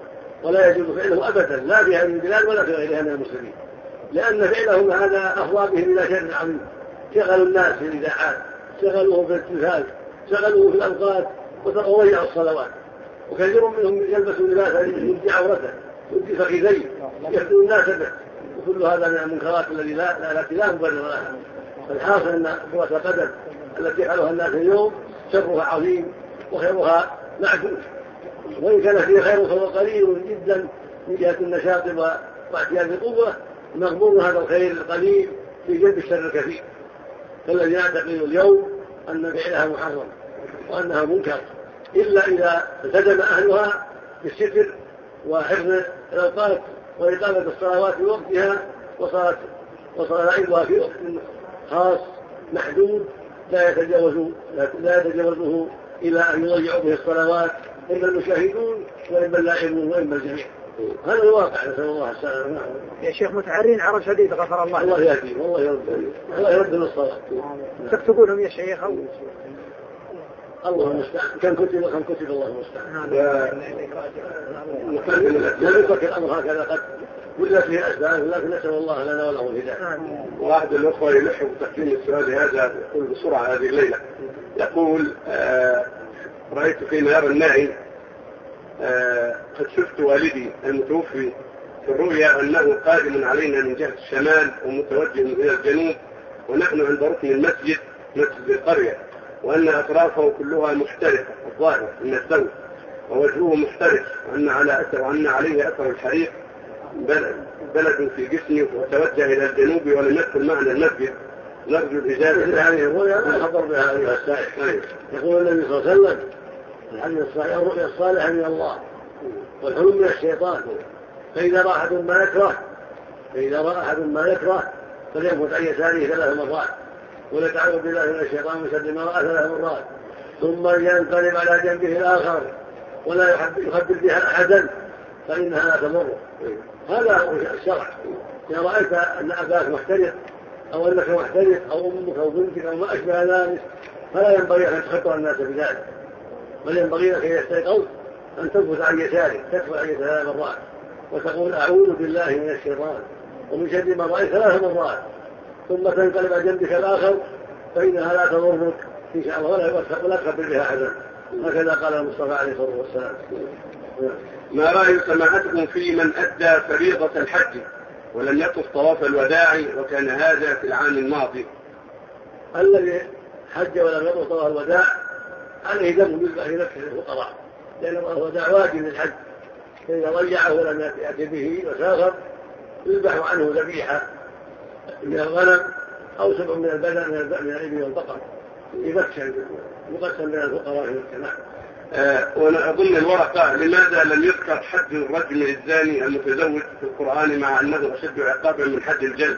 ولا يجوز فعله أبدا لا في هذه البلاد ولا في غيرها من المسلمين، لأن فعلهم هذا أفضى بهم إلى شر عظيم. شغلوا الناس في الإذاعات، شغلوه في التلفاز، شغلوه في الأوقات وضيعوا الصلوات. وكثير منهم يلبس لباسا يبدي عورته يبدي فخذيه يفتن الناس به، وكل هذا من المنكرات التي لا التي لا مبرر لها. فالحاصل أن كرة القدم التي يفعلها الناس اليوم شرها عظيم وخيرها معدود، وإن كان فيه خير فهو قليل جدا من جهة النشاط واعتياد القوة، مغبون هذا الخير القليل في جلب الشر الكثير. فالذي يعتقد اليوم أن فعلها محرم وأنها منكر إلا إذا التزم أهلها بالستر وحفظ الأوقات وإقامة الصلوات في وقتها، وصارت وصار لعبها في وقت خاص محدود لا يتجاوز لا يتجاوزه إلى أن يضيعوا به الصلوات إما المشاهدون وإما اللاعبون وإما الجميع. هذا الواقع، نسأل الله السلامة. يا شيخ متعرين عرض شديد غفر الله. الله يهديهم والله يرد الله يرد للصلاة. تكتبونهم يا شيخ أو الله المستعان. كم كتب كم كتب الله المستعان. لا يترك الأمر هكذا قد ولت فيه أسباب، لكن نسأل الله لنا وله الهداية. واحد الأخوة يلح بتقديم السؤال هذا يقول بسرعة هذه الليلة، يقول آه رأيت في نهار الناعي آه قد شفت والدي المتوفي في الرؤيا أنه قادم علينا من جهة الشمال ومتوجه إلى الجنوب، ونحن عند ركن المسجد مسجد القرية، وأن أطرافه كلها محترقة الظاهر من الثوب ووجهه محترق، وأن على أثر وأن عليه أثر الحريق بلد في جسمه، وتوجه إلى الجنوب ولم يدخل معنا المسجد. نرجو الإجابة. هذه الرؤيا لا خبر بها أيها السائل. يقول النبي صلى الله عليه وسلم الحديث الصحيح الرؤيا الصالحة من الله والحلم من الشيطان، فإذا رأى أحد ما يكره فإذا رأى أحد ما يكره فلينفث عن يساره ثلاث مرات وليتعوذ بالله من الشيطان من شر ما رأى ثلاث مرات، ثم ينقلب على جنبه الآخر ولا يخبر بها أحدا فإنها لا تمر. هذا هو الشرع. إذا رأيت أن أباك محترق أو أنك محترق أو أمك أو بنتك أو ما أشبه ذلك فلا ينبغي أن تخطر الناس بذلك، بل ينبغي لك يستيقظ أن تنفث عن يسارك تدفع عن ثلاث مرات وتقول أعوذ بالله من الشيطان ومن شر ما رأيت ثلاث مرات، ثم تنقلب على جنبك الآخر فإنها لا تضرك إن شاء الله ولا تخبر بها أحدا. هكذا قال المصطفى عليه الصلاة والسلام. ما رأي سماحتكم في من أدى فريضة الحج ولم يطف طواف الوداع وكان هذا في العام الماضي؟ الذي حج ولم يطف طواف الوداع عليه دم يذبح لنفسه الفقراء، لأن الوداع واجب للحج، فإذا ضيعه ولم يأتي به وسافر يذبح عنه ذبيحة من الغنم أو سبع من البدن من الإبل والبقر يقسم بين الفقراء في الجماعة. آه وأظن الورقة لماذا لم يذكر حد الرجل الزاني المتزوج في القرآن مع أنه أشد عقابا من حد الجلد؟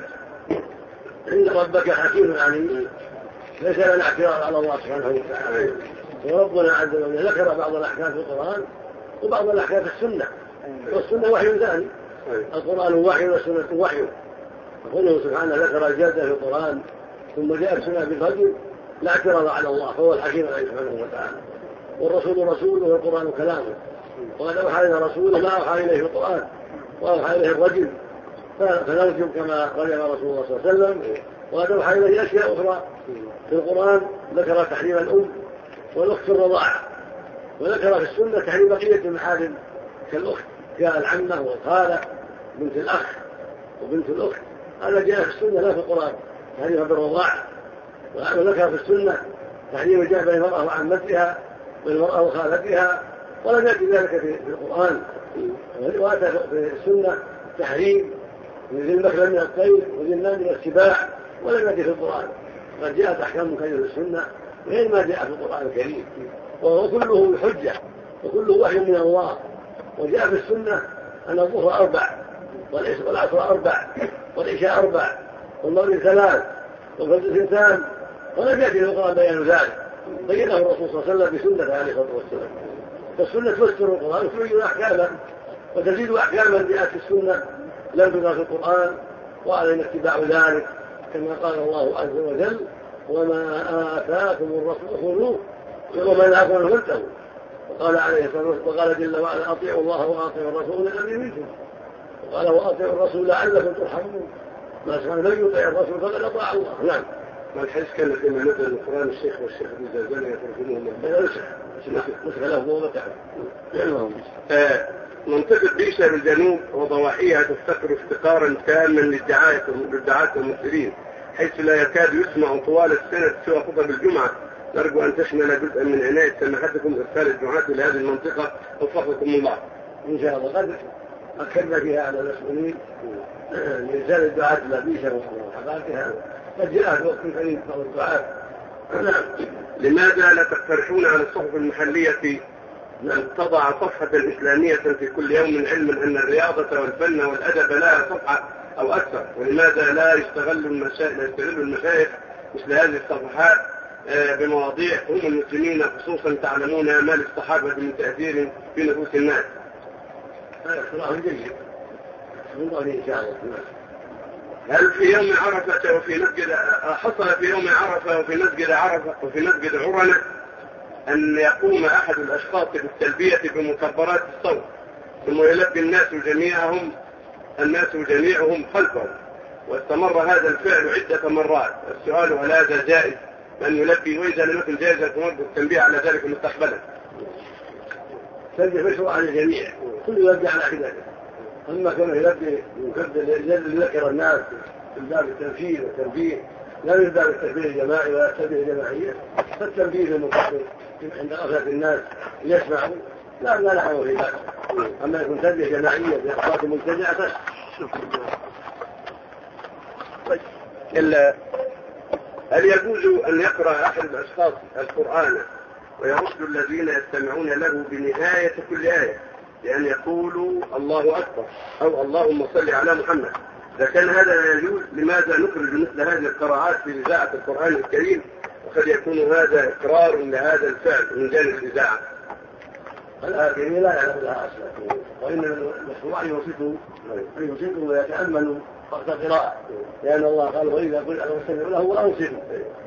إن ربك حكيم عليم ليس لنا اعتراض على الله سبحانه وتعالى، وربنا عز وجل ذكر بعض الأحكام في القرآن وبعض الأحكام في السنة، والسنة وحي ثاني، القرآن وحي والسنة وحي. فقوله سبحانه ذكر الجلد في القرآن ثم جاء السنة بالفجر لا اعتراض على الله، فهو الحكيم عليه سبحانه وتعالى. والرسول رسوله والقرآن كلامه، وقد أوحى إلى رسوله ما أوحى إليه القرآن وأوحى إليه الرجل، فنرجم كما رجم رسول الله صلى الله عليه وسلم. وقد أوحى إليه أشياء أخرى في القرآن، ذكر تحريم الأم والأخت في الرضاعة، وذكر في السنة تحريم بقية المحارم كالأخت كالعمة والخالة بنت الأخ وبنت الأخت، هذا جاء في السنة لا في القرآن تحريمها بالرضاعة. وذكر في السنة تحريم الجمع بين المرأة وعمتها والمرأة وخالتها، ولم يأتي ذلك في القرآن. وأتى في السنة تحريم ذي المخلب من الطير وذي النام من السباع، ولم يأتي في القرآن. قد جاءت أحكام كثيرة في السنة غير ما جاء في القرآن الكريم، وهو كله حجة وكله وحي من الله. وجاء في السنة أن الظهر أربع والعصر أربع والعشاء أربع والمغرب ثلاث والفجر اثنتان، ولم يأتي في القرآن بيان ذلك، بينه الرسول صلى الله عليه وسلم بسنة عليه الصلاة والسلام. فالسنة تفسر القرآن وتبين أحكاما وتزيد أحكاما جاءت في السنة لم تذكر في القرآن، وعلينا اتباع ذلك كما قال الله عز وجل وما آتاكم الرسول خذوه وما نهاكم عنه فانتهوا. وقال عليه الصلاة والسلام وقال جل وعلا أطيعوا الله وأطيعوا الرسول الذي منكم، وقال وأطيعوا الرسول لعلكم ترحمون، ما كان لم يطيع الرسول فقد أطاع الله. نعم. ما الحديث كان فيما نزل القرآن الشيخ والشيخ ابن زلزال يترجمون نسخ له ومتعب. منطقة بيشة بالجنوب وضواحيها تفتقر افتقارا تاما للدعاة والمسلمين، حيث لا يكاد يسمع طوال السنة سوى خطب الجمعة. نرجو أن تشمل جزءا من عناية سماحتكم إرسال الدعاة لهذه المنطقة وفقكم الله. إن شاء الله قد أكدنا فيها على المسؤولين لإرسال الدعاة إلى بيشة وحقاتها، قد جاء في وقت قريب بعض الدعاة. لماذا لا تقترحون على الصحف المحلية أن تضع صفحة إسلامية في كل يوم، علما أن الرياضة والفن والأدب لها صفحة أو أكثر؟ ولماذا لا يستغل المشايخ يستغل المشايخ مثل هذه الصفحات بمواضيع هم المسلمين خصوصا تعلمون ما للصحابة من تأثير في نفوس الناس؟ هذا اقتراح جيد من قبل إن شاء الله. هل في يوم عرفة وفي مسجد حصل في يوم عرفة وفي مسجد عرفة وفي مسجد عرنة أن يقوم أحد الأشخاص بالتلبية بمكبرات الصوت ثم يلبي الناس جميعهم الناس جميعهم خلفه، واستمر هذا الفعل عدة مرات؟ السؤال هل هذا جائز أن يلبي، وإذا لم يكن جائزا فنرجو التنبيه على ذلك مستقبلا. تلبية مشروع على الجميع، كل يلبي على حدته، أما كان يلبي يذكر الناس من باب التنفيذ والتنبيه لا من باب التكبير الجماعي ولا التلبية الجماعية، فالتنبيه المكبر عند غفلة الناس يسمعوا لا لا نحن في ذلك. أما يكون تلبية جماعية بأصوات مبتدعة إلا هل يجوز أن يقرأ أحد الأشخاص القرآن ويرد الذين يستمعون له بنهاية كل آية لأن يقولوا الله أكبر أو اللهم صل على محمد؟ إذا كان هذا لا يجوز لماذا نخرج مثل هذه القراءات في إذاعة القرآن الكريم، وقد يكون هذا إقرار لهذا الفعل من جانب الإذاعة؟ الآخرين لا يعلم لها أصلا، وإن المشروع يوصفه يوصفه ويتأمل وقت القراءة، لأن الله قال وإذا قل أن أستمع له وأنصفه.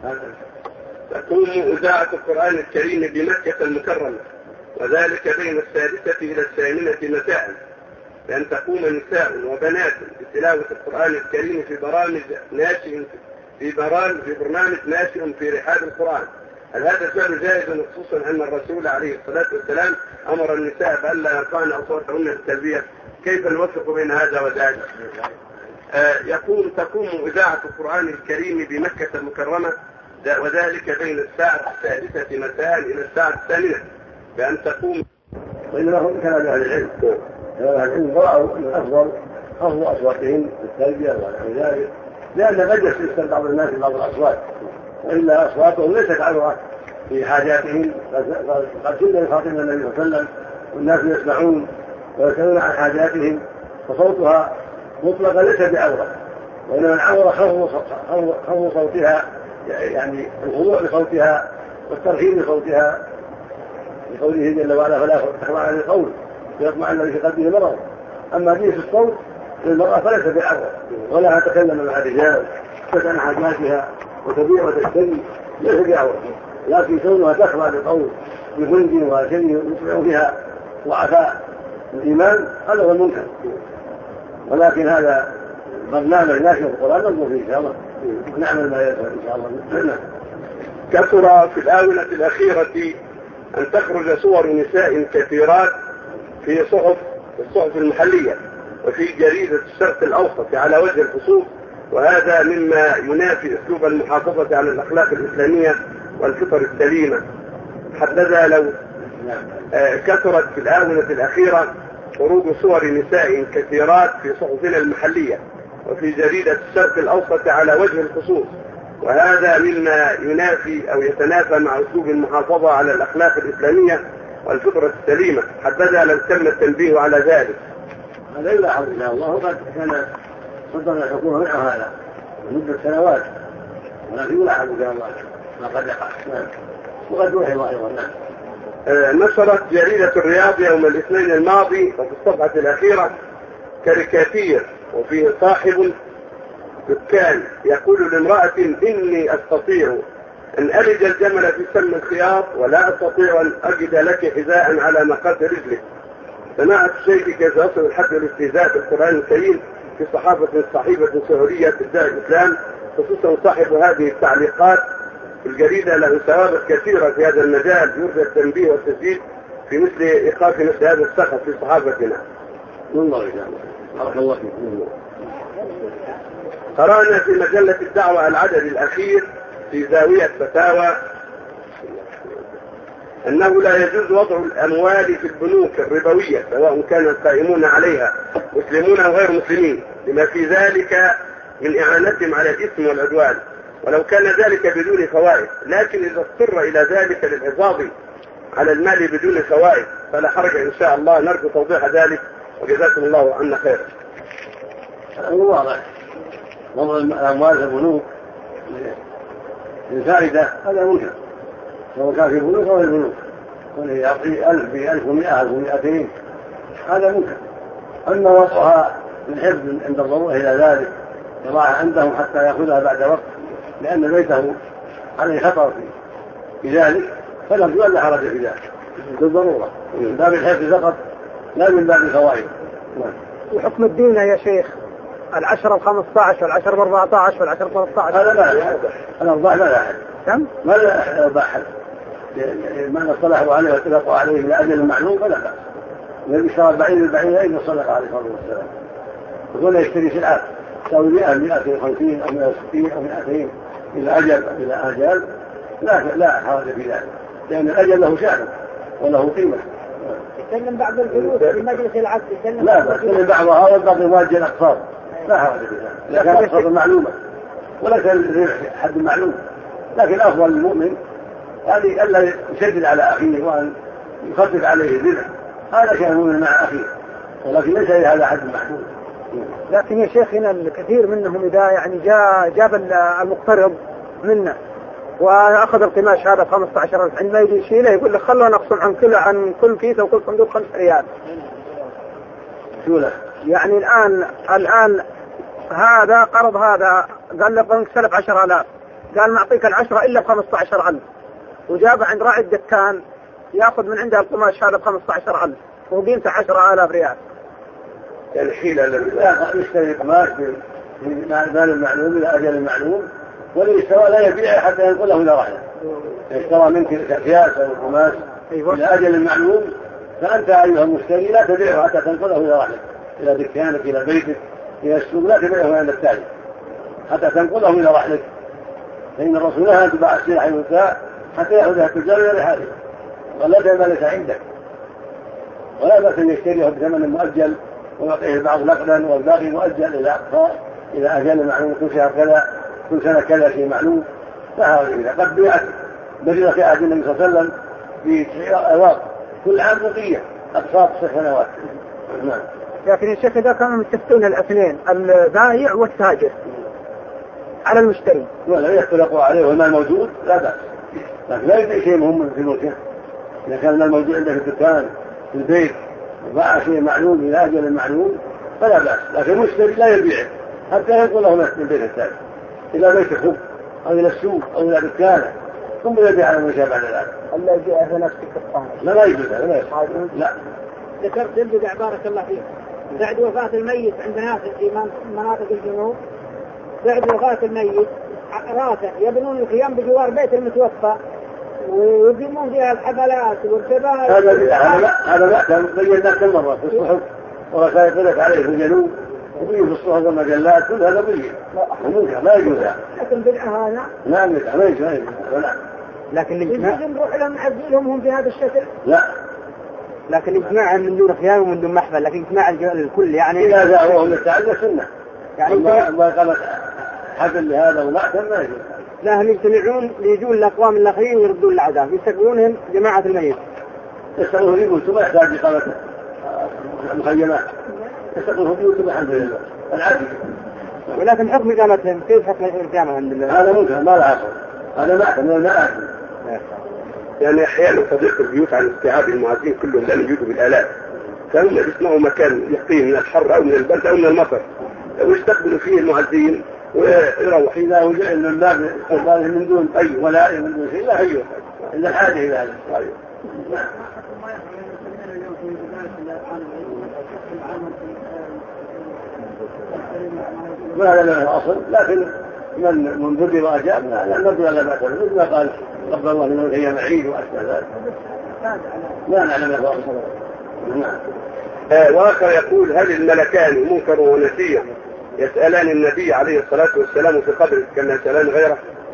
تقوم إذاعة القرآن الكريم بمكة المكرمة وذلك بين السادسة إلى الثامنة مساء، لأن تقوم نساء وبنات بتلاوة القرآن الكريم في برامج ناشئ في برامج في برنامج ناشئ في رحاب القرآن. هل هذا الفعل جائز، خصوصا أن الرسول عليه الصلاة والسلام أمر النساء بألا يرفعن أصواتهن بالتلبية؟ كيف نوفق بين هذا وذاك؟ آه يقول تقوم إذاعة القرآن الكريم بمكة المكرمة وذلك بين الساعة السادسة مساء إلى الساعة الثامنة بأن تقوم. وإنما هم كلام أهل العلم، كلام أهل العلم رأوا أن الأفضل خفض أصواتهم بالتلبية ونحو ذلك، لأن قد يستمع بعض الناس بعض الأصوات، وإلا أصواتهم ليست عورة في حاجاتهم. قد كنا يخاطبنا النبي صلى الله عليه وسلم والناس يسمعون ويسألون عن حاجاتهم، فصوتها مطلقا ليس بعورة، وإنما العورة خفض صوتها، يعني الخضوع بصوتها والترحيب بصوتها، لقوله جل وعلا فلا تخضع عن القول فيطمع الذي في قلبه مرض. أما جنس الصوت للمرأة فليس بعورة، ولا تتكلم مع الرجال تسأل حاجاتها وتبيع وتشتري ليس بعورة، لكن كونها تخضع للقول بجند وشيء يطمع فيها ضعفاء الإيمان هذا هو المنكر. ولكن هذا برنامج ناشئ القرآن ننظر فيه إن شاء الله ونعمل ما يفعل إن شاء الله. كثر في الآونة الأخيرة أن تخرج صور نساء كثيرات في صحف الصحف المحلية وفي جريدة الشرق الأوسط على وجه الخصوص، وهذا مما ينافي أسلوب المحافظة على الأخلاق الإسلامية والفطر السليمة. حبذا لو كثرت في الآونة الأخيرة خروج صور نساء كثيرات في صحفنا المحلية وفي جريدة الشرق الأوسط على وجه الخصوص، وهذا مما ينافي أو يتنافى مع أسلوب المحافظة على الأخلاق الإسلامية والفطرة السليمة. حبذا لو تم التنبيه على ذلك. هذا يلاحظ إن شاء الله، وقد كان صدر الحكومة منع هذا مدة سنوات، ولكن يلاحظ إن شاء الله ما قد يقع، وقد يوحظ أيضا. نشرت جريدة الرياض يوم الاثنين الماضي وفي الصفحة الأخيرة كاريكاتير وفيه صاحب دكان يقول لامرأة إني أستطيع أن ألج الجمل في سم الخياط ولا أستطيع أن أجد لك حذاء على مقاس رجله. سماعة الشيخ كيف يصل الحد والاستهزاء بالقرآن الكريم في صحافة صحيفة سعودية تدعي الإسلام، خصوصا صاحب هذه التعليقات في الجريدة له ثوابت كثيرة في هذا المجال، يرجى التنبيه والتسديد في مثل إيقاف مثل هذا السخط في صحافتنا. والله يا بارك الله فيكم. قرأنا في مجلة الدعوة العدد الأخير في زاوية فتاوى أنه لا يجوز وضع الأموال في البنوك الربوية سواء كان القائمون عليها مسلمون أو غير مسلمين، لما في ذلك من إعانتهم على الإثم والعدوان، ولو كان ذلك بدون فوائد. لكن إذا اضطر إلى ذلك للحفاظ على المال بدون فوائد فلا حرج إن شاء الله. نرجو توضيح ذلك وجزاكم الله عنا خيرا. واضح وضع الأموال في البنوك للفائدة هذا ممكن، سواء كان في البنوك أو في البنوك، كونه يعطي ألف بألف ومئة ألف ومئتين هذا ممكن. أما وضعها للحفظ عند الضرورة إلى ذلك يضعها عندهم حتى يأخذها بعد وقت لأن بيته عليه خطر في ذلك، فنرجو أن لا حرج في ذلك بالضرورة من باب الحفظ فقط لا من باب الفوائد. وحكم الدين يا شيخ العشرة الخمسة عشر والعشرة الأربعة عشر والعشرة الثلاثة عشر هذا ما لا الأرباح ما لا أحد كم؟ ما لا أرباح أحد ما صلحوا عليه واتفقوا عليه لأجل معلوم فلا بأس. النبي اشترى البعير البعير أين صدق عليه الصلاة والسلام، يقول يشتري سلعة تساوي مئة مئة وخمسين أو مئة وستين أو مئتين إلى أجل إلى أجل لا لا حرج في ذلك، لأن الأجل له شأن وله قيمة. يسلم بعض الفلوس في مجلس العقد يسلم لا بس يسلم بعضها والباقي مواجه الأقساط لا حرج في ذلك، لكن أقساط معلومة وليس الربح حد معلوم. لكن أفضل المؤمن يعني ألا يشدد على أخيه وأن يخفف عليه الربح، هذا كان مؤمن مع أخيه، ولكن ليس هذا حد معلوم. لكن يا شيخ هنا الكثير منهم إذا يعني جاء جاب المقترض منا وأخذ القماش هذا خمسة عشر ألف عندما يجي يشيله يقول لك خلونا نقسم عن كل عن كل كيس وكل صندوق خمس ريال. شو له؟ يعني الآن الآن هذا قرض هذا قال له بنك سلف عشر آلاف قال معطيك العشرة إلا بخمسة عشر ألف، وجاب عند راعي الدكان يأخذ من عنده القماش هذا بخمسة عشر ألف وقيمته عشرة آلاف ريال. يعني حيلة لا يشتري قماش بمال المعلوم إلى أجل المعلوم والاشتراء لا يبيع حتى ينقله إلى رحله. اشترى منك أكياس أو قماش إلى أجل المعلوم فأنت أيها المشتري لا تبيعه حتى تنقله إلى رحلك إلى دكانك إلى بيتك إلى السوق، لا تبيعه عند التالي حتى تنقله إلى رحلك، فإن الرسول نهى أن تباع السلع المبتاع حتى يأخذها التجار إلى رحاله ولا تبيع ليس عندك، ولا بأس أن يشتريه بثمن مؤجل ويعطيه البعض نقدا والباقي مؤجل إلى أقصى إلى أجل معلوم كل شهر كذا كل سنة كذا شيء معلوم. فهذا قد بيعت بدل في عهد النبي صلى الله عليه وسلم في تسع أواق كل عام بقية أقساط ست سنوات. نعم. لكن يا شيخ إذا كانوا متفقون الاثنين البائع والتاجر على المشتري ولا يختلقوا عليه والمال موجود لا بأس، لكن لا يبيع شيء مهم في الملكة. إذا كان المال موجود عنده في الدكان في البيت وباع شيء معلوم إلى أجل المعلوم فلا بأس، لكن المشتري لا يبيعه حتى ينقل له من بيت الثاني إلى بيت الخب أو إلى السوق أو إلى دكانه ثم يبيع على المشابه بعد ذلك. الله يجيء في نفس القطان. لا لا يجوز لا يجوز. لا. ذكرت البدع بارك الله فيك بعد وفاة الميت عند ناس في مناطق الجنوب، بعد وفاة الميت راسه يبنون الخيام بجوار بيت المتوفى ويقيمون فيها الحفلات والكبائر. هذا هذا هذا لا كان بينا كل مرة في الصحف ورسائل طلعت عليه في الجنوب وبيه في الصحف والمجلات كل هذا بيه ومنكر لا يجوز. لكن بدعة هذا لا بدعة لا يجوز لا. لكن الاجتماع نروح لهم نعزلهم هم في هذا الشكل. لا. لكن الاجتماع من دون خيام ومن دون محفل، لكن اجتماع الكل يعني إذا دعوهم للتعزى سنة يعني ما قامت حفل لهذا ولا ما يجوز. لا هم يجتمعون ليجون الأقوام الآخرين ويردون العذاب يستقبلونهم جماعة الميت يستقبلون في بيوتهم ما يحتاج إقامة مخيمات يستقبلون في بيوتهم الحمد لله العادي. ولكن حكم إقامتهم كيف حكم الإقامة عند الله؟ هذا ممكن ما له عصر هذا ما من الماء. يعني أحيانا تضيق البيوت عن استيعاب المعازين كلهم لأن يجودوا بالآلاف، فهم يصنعوا مكان يقيهم من الحر أو من البرد أو من المطر، لو يستقبلوا فيه المعزين ويروح. إذا وجد من باب استقباله من دون أي ولا من دون شيء لا أيوه إلا الحاجة إلى هذا. أيوه. ما هذا له أصل، لكن من من بدي وأجاب لا نبدو لا بأس به، مثل ما قال رب الله من هي معيد وأشبه ذلك. لا نعلم له أصل. نعم. وآخر يقول: هل الملكان منكر ونكير يسألان النبي عليه الصلاة والسلام في قبره كما يسألان غيره؟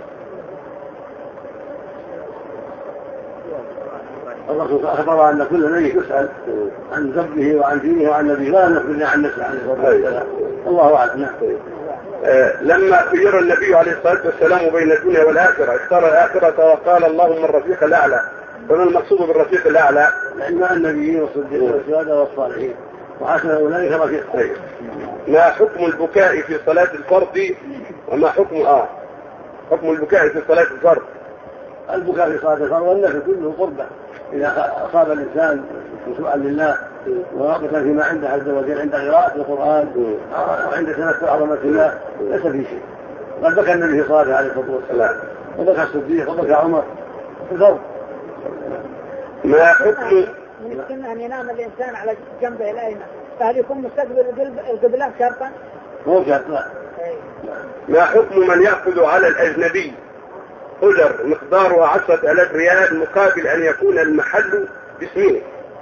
الرسول أخبر أن كل نبي يسأل عن ذنبه وعن دينه وعن نبيه، لا نخبرنا عن نفسه عليه الصلاة والسلام. الله أعلم. نعم. آه لما خير النبي عليه الصلاة والسلام بين الدنيا والآخرة اختار الآخرة وقال اللهم الرفيق الأعلى، فما المقصود بالرفيق الأعلى؟ لأن النبيين والصديقين والشهداء والصالحين وحسن أولئك رفيق. ما حكم البكاء في صلاة الفرض وما حكم آه حكم البكاء في صلاة الفرض؟ البكاء في صلاة الفرض والنفل كله قربة إذا أصاب الإنسان خشوعا لله ورغبة فيما عنده عز وجل عند قراءة القرآن وعند تذكر عظمة الله ليس في شيء. قد بكى النبي في صلاته عليه الصلاة والسلام وبكى الصديق وبكى عمر في الفرض. ما حكم يمكن أن ينام الإنسان على جنبه الأيمن، فهل يكون مستقبل القبلة شرطا؟ مو شرط. لا. ما حكم من يأخذ على الأجنبي أجر مقدارها عشرة آلاف ريال مقابل أن يكون المحل باسمه؟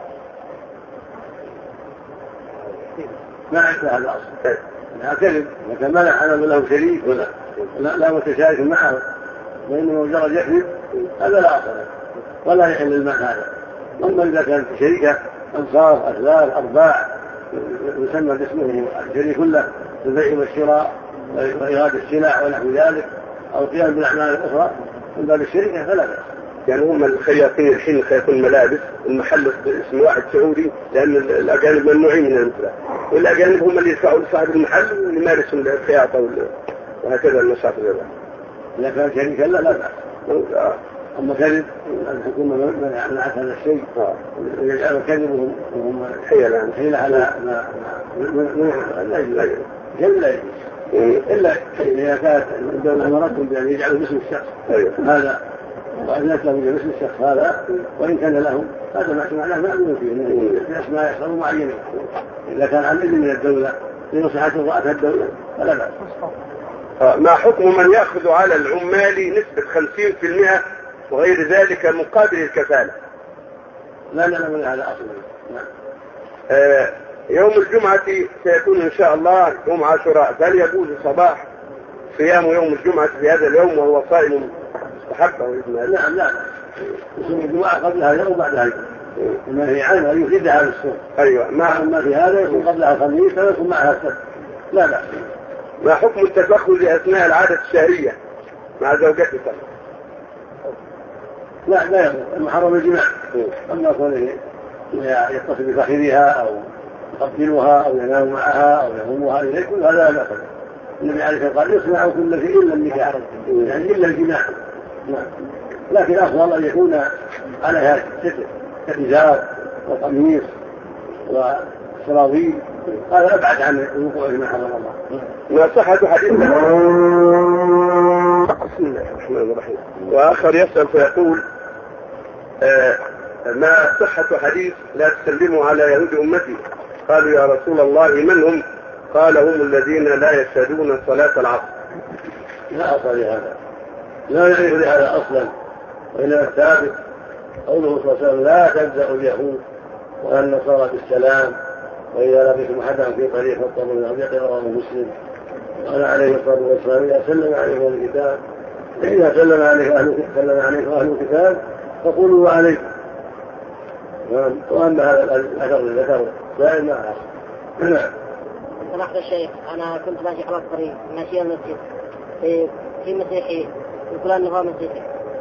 ما عندنا هذا أصل. هذا كذب. إذا منح أنا له شريك ولا لا, لا متشارك معه وإنما مجرد يكذب هذا لا أصل ولا يحل المال هذا. أما إذا كانت شركة أنصار أثلال أرباع يسمى باسمه الشريك كله في البيع والشراء وإيراد السلع ونحو ذلك أو قيام بالأعمال الأخرى من باب الشركة فلا بأس. يعني هم الخياطين الحين خياطون ملابس المحل اسم واحد سعودي لأن الأجانب ممنوعين من المثل، والأجانب هم اللي يدفعوا لصاحب المحل ويمارسوا الخياطة وهكذا النشاط هذا. إذا كان شريكا لا لا بأس. أما كذب الحكومة منعت هذا الشيء يجعل كذبهم وهم حيلة حيلة على ما لا يجوز لا يجوز إلا إذا كانت الدولة أمرتهم بأن يجعلوا باسم الشخص هذا وأذنت له باسم الشخص هذا وإن كان له هذا ما معناه معلوم فيه في أسماء يحصلوا معينين. إذا كان عن إذن من الدولة لمصلحة رأتها الدولة فلا بأس. ما حكم من يأخذ على العمال نسبة خمسين في المئة وغير ذلك مقابل الكفالة؟ لا نعلم هذا أصلا. نعم. آه يوم الجمعة سيكون إن شاء الله يوم عاشوراء، هل يجوز صباح صيام يوم الجمعة في هذا اليوم وهو صائم مستحب أو إذن؟ نعم لا يوم الجمعة قبلها يوم وبعدها يوم ما هي عنها يفيدها على الصوم. أيوة. ما في هذا يكون قبلها الخميس ويكون معها السبت لا لا. ما حكم التدخل أثناء العادة الشهرية مع زوجتك؟ لا لا محرم الجماع. أما كونه يتصل بفخذها أو يقبلها أو ينام معها أو يضمها إليه كل هذا لا بأس. النبي عليه الصلاة والسلام قال يصنع كل شيء إلا النكاح يعني إلا الجماع. لكن أفضل أن يكون عليها ستر كإزار وقميص وسراويل هذا أبعد عن الوقوع فيما حرم الله. ما صحة حديث بسم الله الرحمن الرحيم. وآخر يسأل فيقول آه ما صحة حديث لا تسلموا على يهود أمتي؟ قالوا يا رسول الله من هم؟ قال هم الذين لا يشهدون صلاة العصر. لا أصل لهذا لا يعرف لهذا أصلا، وإنما الثابت قوله صلى الله عليه وسلم لا تبدأ اليهود ولا النصارى بالسلام وإذا لقيتم أحدا في طريق فاطلبوا من أبيض رواه مسلم. قال عليه الصلاة والسلام إذا سلم عليكم الكتاب إذا سلم عليه أهل سلم عليكم أهل الكتاب فقولوا وعليكم. وأما هذا الأثر الذكر دائما أصل. نعم. سمحت الشيخ أنا كنت ماشي على الطريق ماشي المسجد في في مسيحي يقول أنه هو مسيحي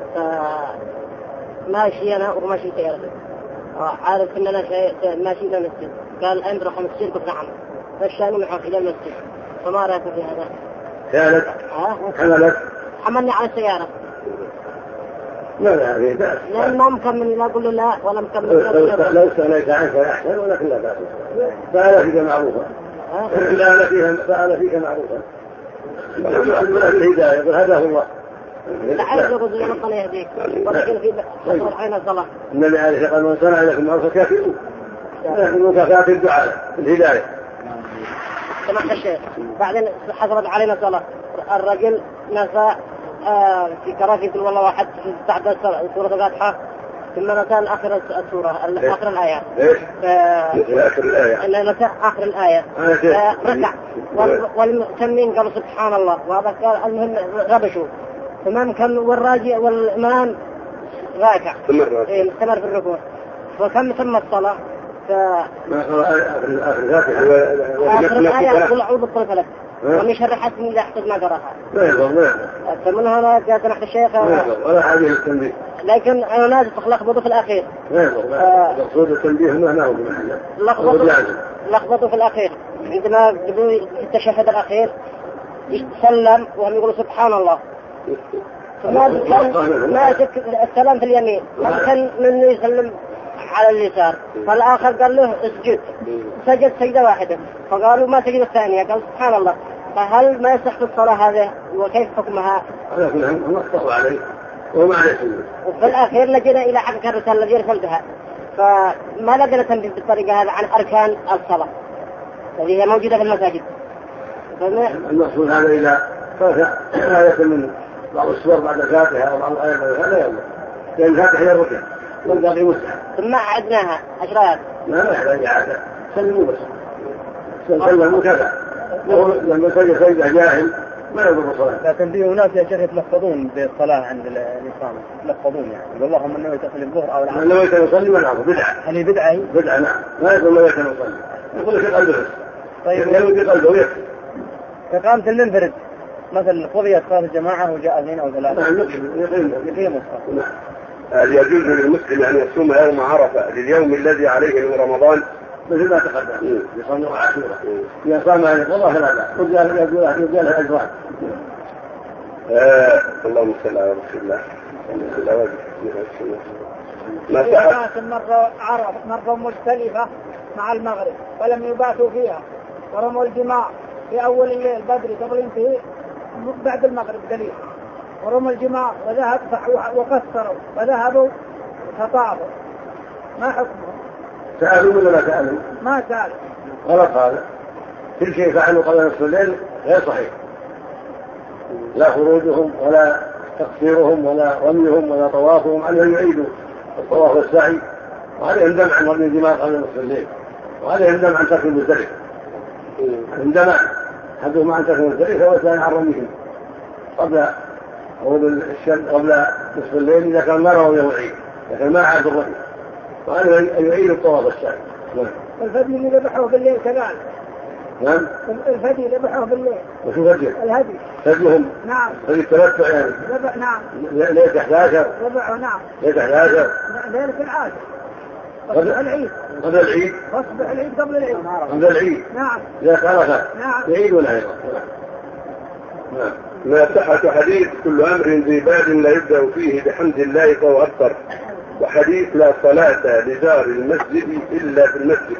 فماشي أنا وماشي سيارتي عارف إن أنا ماشي إلى المسجد قال أنت رقم المسجد قلت نعم فالشأن معه إلى المسجد فما رأيك في هذا؟ كانت حملت حملني على السيارة لا لا هذه بأس لأن ما مكمل لا أقول لا ولا مكمل لو سألت عنك فأحسن ولكن لا بأس فعل فيك معروفا فعل فيك معروفا الهداية يقول هداه الله. لعل يقول زي ما يهديك ولكن في أسرع عين الصلاة. النبي عليه قال من صنع لكم معروفا فكافئوه، ولكن مكافأة الدعاء الهداية. سمعت الشيخ بعدين حصلت علينا صلاة الرجل نسى آه في كراسي يقول والله واحد بعد سورة الفاتحة ثم نسى آخر السورة آخر الآية. إيش؟ آخر الآية. إن نسى آخر الآية. ركع والمتمين قالوا سبحان الله وهذا قال المهم ربشوا ثم كم والراجع والإمام راكع. استمر. إيه استمر في الركوع. وكم تم الصلاة؟ ف آخر الآية قل أعوذ برب الفلق ومن شر حاسد إذا حسد ما قرأها. فمن هنا جاءت نحن الشيخ ولا حديث التنبيه. لكن أنا ناس تلخبطوا في الأخير. مقصود التنبيه ما هو بمحله. لخبطوا في الأخير عندما بدوا في التشهد الأخير يسلم وهم يقولوا سبحان الله. ما ما السلام في اليمين ما كان من يسلم على اليسار فالآخر قال له اسجد سجد سجدة واحدة فقالوا ما سجد الثانية قال سبحان الله. فهل ما يصح في الصلاة هذه وكيف حكمها؟ على كل حال هم اخطأوا عليه وما عليه. وفي الأخير لجنا إلى حق الرسالة الذي رسلتها فما لقنا تنبيه بالطريقة هذا عن أركان الصلاة التي هي موجودة في المساجد. المقصود هذا إذا فات آية من بعض السور بعد الفاتحة أو بعض الآيات بعد الفاتحة لا يلا لأن الفاتحة هي الركن والباقي مستحب. ثم عدناها أشرار لا ما يحتاج إعادة سلموا بس سلموا كذا لما سجد سجدة جاهل ما يضر الصلاة. لكن في ناس يا شيخ يتلفظون بالصلاة عند الإقامة يتلفظون يعني اللهم إنه يصلي الظهر أو العصر. لو يكن يصلي ما نعرف بدعة. هل هي بدعة؟ بدعة نعم ما يقول لو يكن يصلي يقول لك قلبه بس. طيب يقول لك قلبه يكفي. إقامة المنفرد مثل قضية صلاة الجماعة وجاء اثنين أو ثلاثة. نعم يقيم يقيم الصلاة. هل يجوز للمسلم أن يصوم يوم عرفة لليوم الذي عليه من رمضان؟ مثل ما تقدم يصوم عاشوراء إذا صام عن الله فلا بأس يرجى يرجى له أجران. اللهم صل على رسول الله. ما صح مرة عرف مرة مختلفة مع المغرب ولم يباتوا فيها ورموا الجماع في أول الليل بدري قبل ينتهي بعد المغرب قليل ورموا الجماع وذهب وقصروا وذهبوا فطافوا ما حكمهم؟ سألوا ولا ما سألوا؟ ما سألوا. غلط هذا. كل شيء فعلوا قبل نصف الليل غير صحيح. لا خروجهم ولا تقصيرهم ولا رميهم ولا طوافهم عليهم يعيدوا الطواف والسعي وعليهم دم عن رمي الجماع قبل نصف الليل وعليهم دم عن ترك المزدلفة. عندما حدثوا عن ترك المزدلفة وثاني عن رميهم قبل غروب الشمس قبل نصف الليل إذا كان ما رموا يوم العيد لكن ما عاد الرمي وعليه أن يعيد الطواف والسعي. الفدي اللي ذبحوه بالليل كذلك. نعم. الفدي ذبحوه بالليل. وشو فدي؟ الهدي. فديهم. نعم. فدي التمتع يعني. ذبح نعم. ليلة أحد عشر. ذبحوا نعم. ليلة أحد عشر. ليلة العاشر. قبل العيد. قبل العيد. قبل العيد قبل العيد. قبل العيد. نعم. ليلة عرفة. نعم. يعيد ولا يعيد؟ نعم. ما صحة حديث كل أمر ذي بال لا يبدأ فيه بحمد الله فهو أكبر وحديث لا صلاة لجار المسجد إلا في المسجد.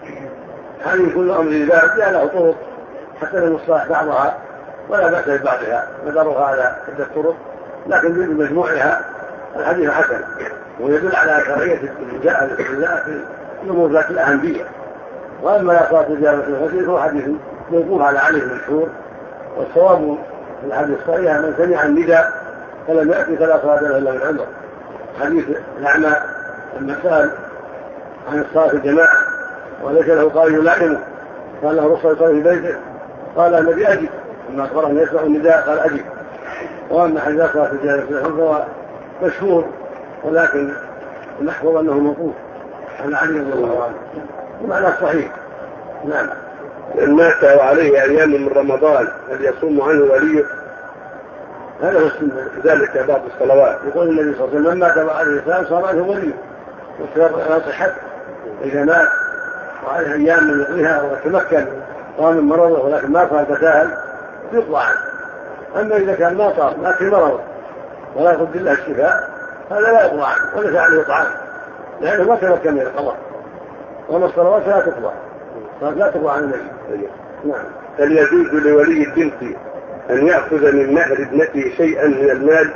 هذه كل أمر ذي بال لا له طرق حتى لم يصلح بعضها ولا بأس ببعضها مدارها على عدة طرق لكن بمجموعها الحديث حسن ويدل على شرعية الجاء في الأمور ذات الأهمية. وأما لا صلاة لجار المسجد فهو حديث موقوف على علي المشهور والصواب في الحديث الصحيح من سمع النداء فلم يأتي فلا صلاة له إلا من عمر. حديث الأعمى لما سأل عن الصلاة الجماعة وليس له قال يلائمه قال له رخصة يصلي في بيته قال النبي أجب لما أخبره أن يسمع النداء قال أجب. وأما حديث صلاة الجماعة فهو مشهور ولكن المحفوظ أنه موقوف عن علي رضي الله عنه ومعنى صحيح. نعم. إن مات وعليه أيام من رمضان هل يصوم عنه وليه؟ هذا هو السنة ذلك بعض الصلوات. يقول النبي صلى الله عليه وسلم من مات وعليه الإسلام صام عنه وليه وشرط على صحته إذا مات وعليه أيام من يقضيها وتمكن قام من مرضه ولكن ما صار تساهل يقضى عنه. أما إذا كان ما صار لكن مرض ولا يرد الله الشفاء هذا لا يقضى عنه وليس عليه طعام لأنه ما تمكن من القضاء. وأما الصلوات لا تقضى لا تقضى عن النبي. نعم. هل يجوز لولي البنت أن يأخذ من مهر ابنته شيئا من المال؟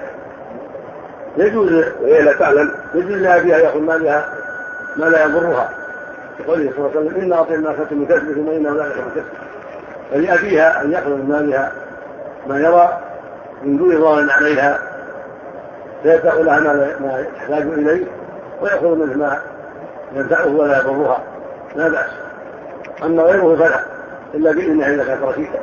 يجوز وهي لا تعلم. يجوز لأبيها يأخذ مالها ما لا يضرها، يقول صلى الله عليه وسلم إن أعطيناك من كسب ثم إنه لا يحب الكسب، فلأبيها أن يأخذ من مالها ما يرى من دون ضرر عليها، فيدفع لها ما تحتاج إليه ويأخذ منه ما ينفعه ولا يضرها، لا بأس. أما غيره فلا، إلا بإذنه إذا كانت رشيدا.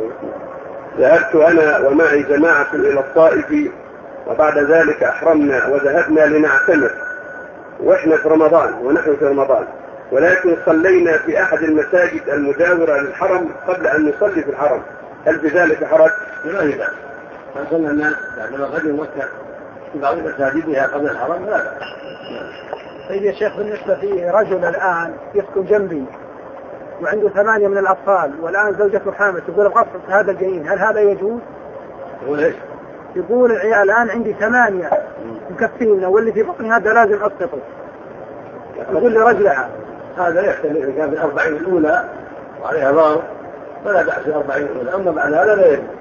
ذهبت أنا ومعي جماعة إلى الطائف، وبعد ذلك أحرمنا وذهبنا لنعتمر وإحنا في رمضان ونحن في رمضان، ولكن صلينا في أحد المساجد المجاورة للحرم قبل أن نصلي في الحرم، هل بذلك حرج؟ لا يبقى. فصلنا الناس بعدما قدموا مكة في بعض مساجدها قبل الحرم لا بأس. طيب يا شيخ، بالنسبة في رجل الآن يسكن جنبي وعنده ثمانية من الأطفال والآن زوجته حامل تقول أبغى أصرف هذا الجنين، هل هذا يجوز؟ يقول إيش؟ يقول الآن عندي ثمانية مكفينا واللي في بطني هذا لازم أسقطه، يقول لرجلها. هذا يختلف إذا كان في الأربعين الأولى وعليها ضار فلا بأس الأربعين الأولى، أما بعد هذا لا يجوز.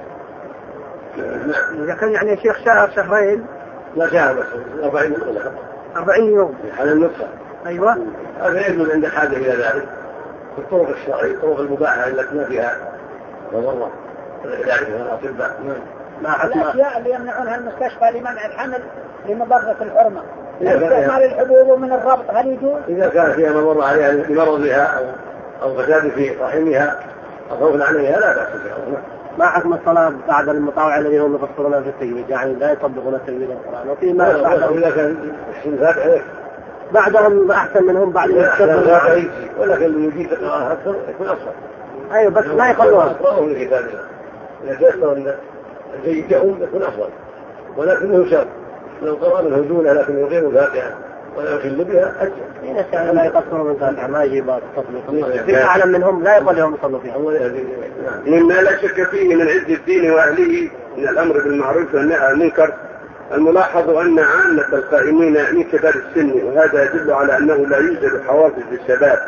إذا كان يعني يا شيخ شهر شهرين لا شهر بس الأربعين الأولى أربعين يوم في حال النطفة. أيوة هذا يجوز عند الحاجة إلى ذلك في الطرق الشرعية، الطرق المباحة التي ما فيها مضرة يعرفها الأطباء. الأشياء اللي يمنعونها المستشفى لمنع الحمل لمضرة الحرمة، استعمال الحبوب ومن الربط، هل يجوز؟ إذا كان فيها مضرة عليها لمرضها أو أو فساد في رحمها أو خوف عليها لا بأس بها. ما حكم الصلاة بعد المطاوع الذين هم يفسرون في التجويد، يعني لا يطبقون التجويد القرآن، وفي ما بعدهم إذا كان السنفات عليك بعدهم أحسن منهم بعد السنفات، ولكن اللي يجيد القراءة أكثر يكون أفضل. أيوة بس ما يخلوها أقرأهم لكتاب الله، إذا تيسر أن جيدهم يكون أفضل، ولكنه شر لو قرأ منه دونه لكن يغير الفاتحة ولا يخل بها أجل. لا يقصروا من الفاتحة ما يجيب التطبيق، في أعلم منهم لا يقول لهم يصلوا فيها. مما لا شك فيه من عز الدين وأهله من الأمر بالمعروف والنهي عن المنكر، الملاحظ أن عامة القائمين من كبار السن، وهذا يدل على أنه لا يوجد حوافز للشباب،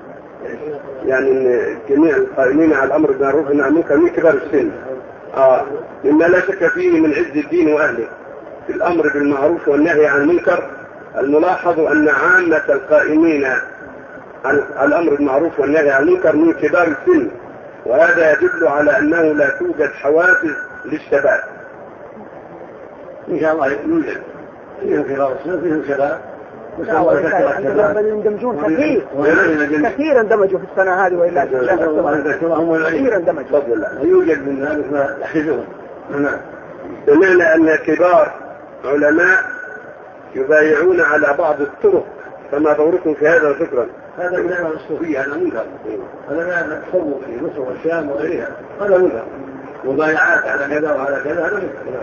يعني أن جميع القائمين على الأمر بالمعروف والنهي عن المنكر من كبار السن. آه. مما لا شك فيه من عز الدين وأهله في الأمر بالمعروف والنهي عن المنكر، الملاحظ أن عامة القائمين على الأمر بالمعروف والنهي عن المنكر من كبار السن، وهذا يدل على أنه لا توجد حوافز للشباب. إن شاء الله يوجد فيهم كبار السن فيهم شباب، يندمجون كثير كثير اندمجوا في السنة هذه وإلا كثير اندمجوا. يوجد من ذلك ما يحفزهم. سمعنا أن كبار علماء يبايعون على بعض الطرق، فما دوركم في هذا شكرا؟ هذا من أمر الصوفية، هذا منكر، هذا ما تصور في مصر والشام وغيرها، هذا منكر. مبايعات على كذا وعلى كذا هذا منكر.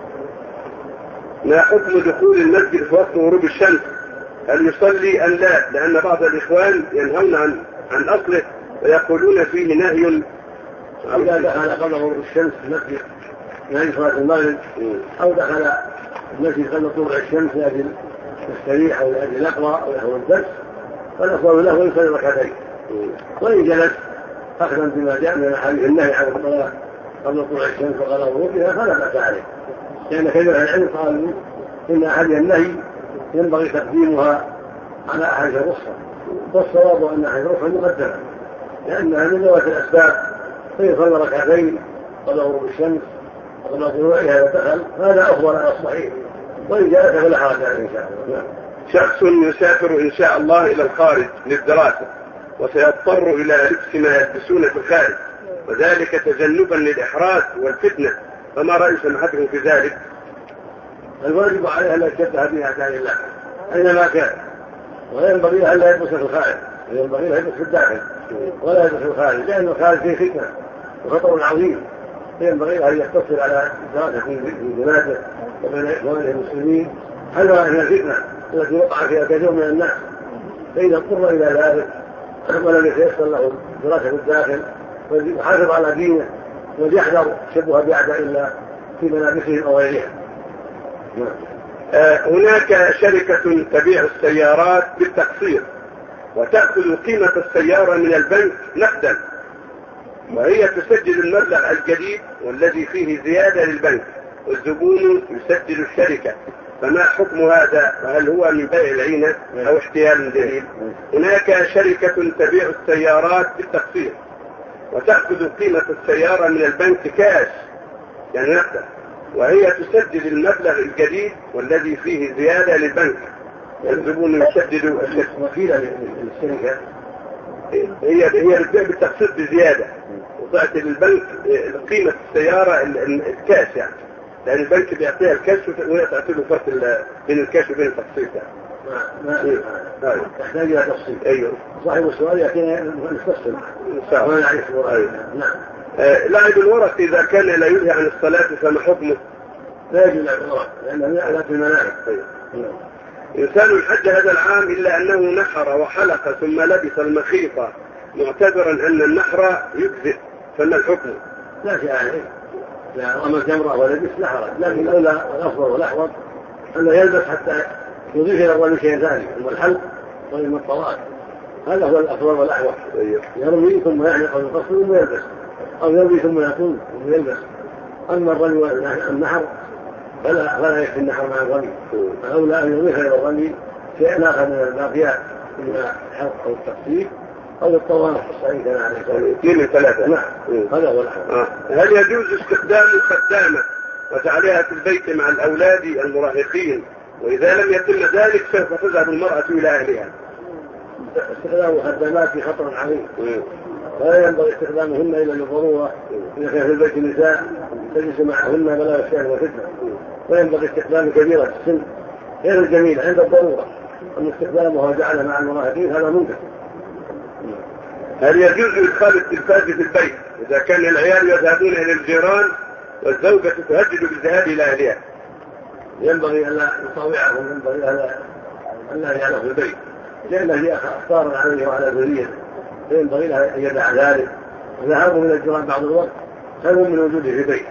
ما حكم دخول المسجد في وقت غروب الشمس؟ هل يصلي أم لا؟ لأن بعض الإخوان ينهون عن عن أصله ويقولون فيه نهي. إذا دخل قبل غروب الشمس في المسجد نهي صلاة المغرب، أو دخل المسجد قبل طلوع الشمس لأجل يستريح أو لأجل يقرأ أو يحضر الدرس، فالأفضل له ويصلي ركعتين. وإن جلس أخذا بما جاء من الأحاديث النهي عن الصلاة قبل طلوع الشمس وقبل غروبها فلا بأس عليه، لأن كثير من العلم قالوا إن أحاديث النهي ينبغي تقديمها على أحاديث الرخصة، والصواب أن أحاديث الرخصة مقدمة لأنها من ذوات الأسباب، فيصلي ركعتين قبل غروب الشمس وقبل طلوعها ودخل، هذا أفضل على الصحيح، وإن جاءت فلا حرج عليه إن شاء الله. شخص يسافر إن شاء الله إلى الخارج للدراسة وسيضطر إلى لبس ما يلبسون في الخارج، وذلك تجنبا للإحراج والفتنة، فما رأي سماحتكم في ذلك؟ الواجب عليه أن لا يشتبه بأعداء الله أينما كان، وينبغي له أن لا يلبس في الخارج، وينبغي له يلبس في الداخل ولا يلبس في الخارج، لأن الخارج فيه فتنة وخطر عظيم، فينبغي له أن يقتصر على الدراسة في بلاده وبين إخوانه المسلمين حذرا من الفتنة التي وقع فيها كثير من الناس، فإذا اضطر إلى ذلك ولم يتيسر له الدراسة في الداخل ويحافظ على دينه ويحذر شبه بأعداء الله في ملابسهم أو غيرها. آه هناك شركة تبيع السيارات بالتقسيط وتأخذ قيمة السيارة من البنك نقدا، وهي تسجل المبلغ الجديد والذي فيه زيادة للبنك، والزبون يسجل الشركة، فما حكم هذا؟ وهل هو من بيع العينة أو احتيال جديد؟ هناك شركة تبيع السيارات بالتقسيط وتأخذ قيمة السيارة من البنك كاش يعني نقدا، وهي تسجل المبلغ الجديد والذي فيه زيادة للبنك، والزبون يسجل الشركة. وكيلة للشركة هي هي بتبيع بالتقسيط بزيادة وتعطي للبنك قيمة السيارة الكاش يعني، لأن البنك بيعطيها الكاش وهي تعطي له فرق بين الكاش وبين التقسيط يعني. ما ما تحتاج إلى تفصيل. أيوه. صاحب السؤال يأتينا نفصل. ما نعرف الورق. أيوه. نعم. آه لاعب الورق إذا كان لا ينهي عن الصلاة فما حكمه؟ لا يجوز لعب الورق لأنه يعلق في الملاعب. أيوه. نعم. إنسان الحج هذا العام إلا أنه نحر وحلق ثم لبس المخيط معتبرا أن النحر يجزئ، فما الحكم؟ لا شيء عليه، لا رمى الجمرة ولبس لا حرج، لكن الأولى الأفضل والأحوط أنه يلبس حتى يضيف إلى الرمي شيء ثاني، أما الحلق وإما الطواف، هذا هو الأفضل والأحوط. يرمي ثم يحلق أو يقصر ثم يلبس، أو يرمي ثم يطول ثم يلبس. أما الرمي والنحر فلا فلا يكفي النحر مع الرمي، الأولى أن يضيف إلى الرمي شيء آخر من الباقيات، إما الحلق أو التقسيم أو الطواف الصحيح كان عليه الصلاة. اثنين من ثلاثة. نعم. هذا هو الأحوط. آه. هل يجوز استخدام خدامة وجعلها في البيت مع الأولاد المراهقين، وإذا لم يتم ذلك سوف تذهب المرأة إلى أهلها؟ استخدام خدامات في خطر عظيم، ولا ينبغي استخدامهن إلا للضرورة. إذا كان في البيت نساء تجلس معهن بلا الشأن وفتنة، وينبغي استخدام كبيرة السن غير الجميل عند الضرورة. أما استخدامها وجعلها مع المراهقين هذا منكر. هل يجوز إدخال التلفاز في البيت إذا كان العيال يذهبون إلى الجيران والزوجة تهدد بالذهاب إلى أهلها؟ ينبغي ألا يطاوعهم، ينبغي ألا يجعله في البيت، لأنه هي أخطار عليه وعلى ذريته، فينبغي له أن يدع ذلك. وذهابه إلى الجيران بعض الوقت خير من وجوده في البيت.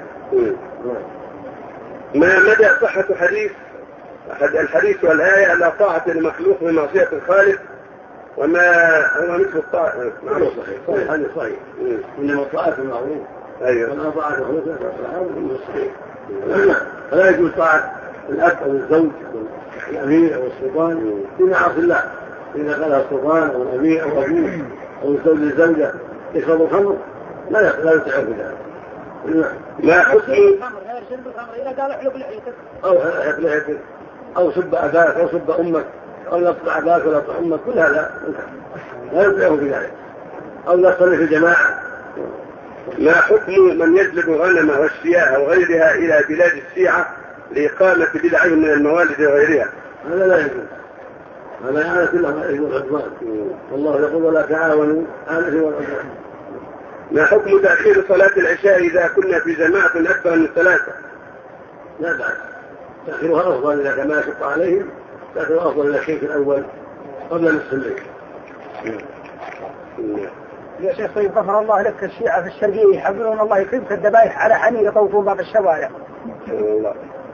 ما مدى صحة حديث أحد الحديث والآية لا طاعة لمخلوق بمعصية الخالق، وما هو مثل الطاعة؟ معروف صحيح صحيح هذا صحيح. إنما الطاعة المعروف. أيوه. ولا طاعة المخلوق هذا صحيح. فلا يجوز طاعة الأب أو الزوج أو الأمير أو السلطان في معاصي الله. إذا قالها السلطان أو الأمير أو أبوه أو الزوج للزوجة يشرب الخمر لا لا يطيع بذلك. لا حكم أو حلق لحيتك أو سب أباك أو سب أمك أو يقطع أباك ولا يقطع أمك، كل هذا لا يطيعه بذلك، أو لا يصلي في الجماعة. ما حكم من يجلب غنمه والشياء وغيرها إلى بلاد الشيعة لإقامة بدع من الموالد وغيرها؟ هذا لا يجوز، هذا إعانة الله يجوز العدوان، والله يقول ولا تعاونوا على الإثم والعدوان. ما حكم تأخير صلاة العشاء إذا كنا في جماعة أكثر من ثلاثة؟ لا بأس، تأخيرها أفضل إذا كما يشق عليهم، تأخيرها أفضل إلى الشيء الأول قبل نصف الليل. يا شيخ طيب غفر الله لك، الشيعة في الشرقية يحضرون الله يكرمك الذبائح على حنين يطوفون باب الشوارع. والله.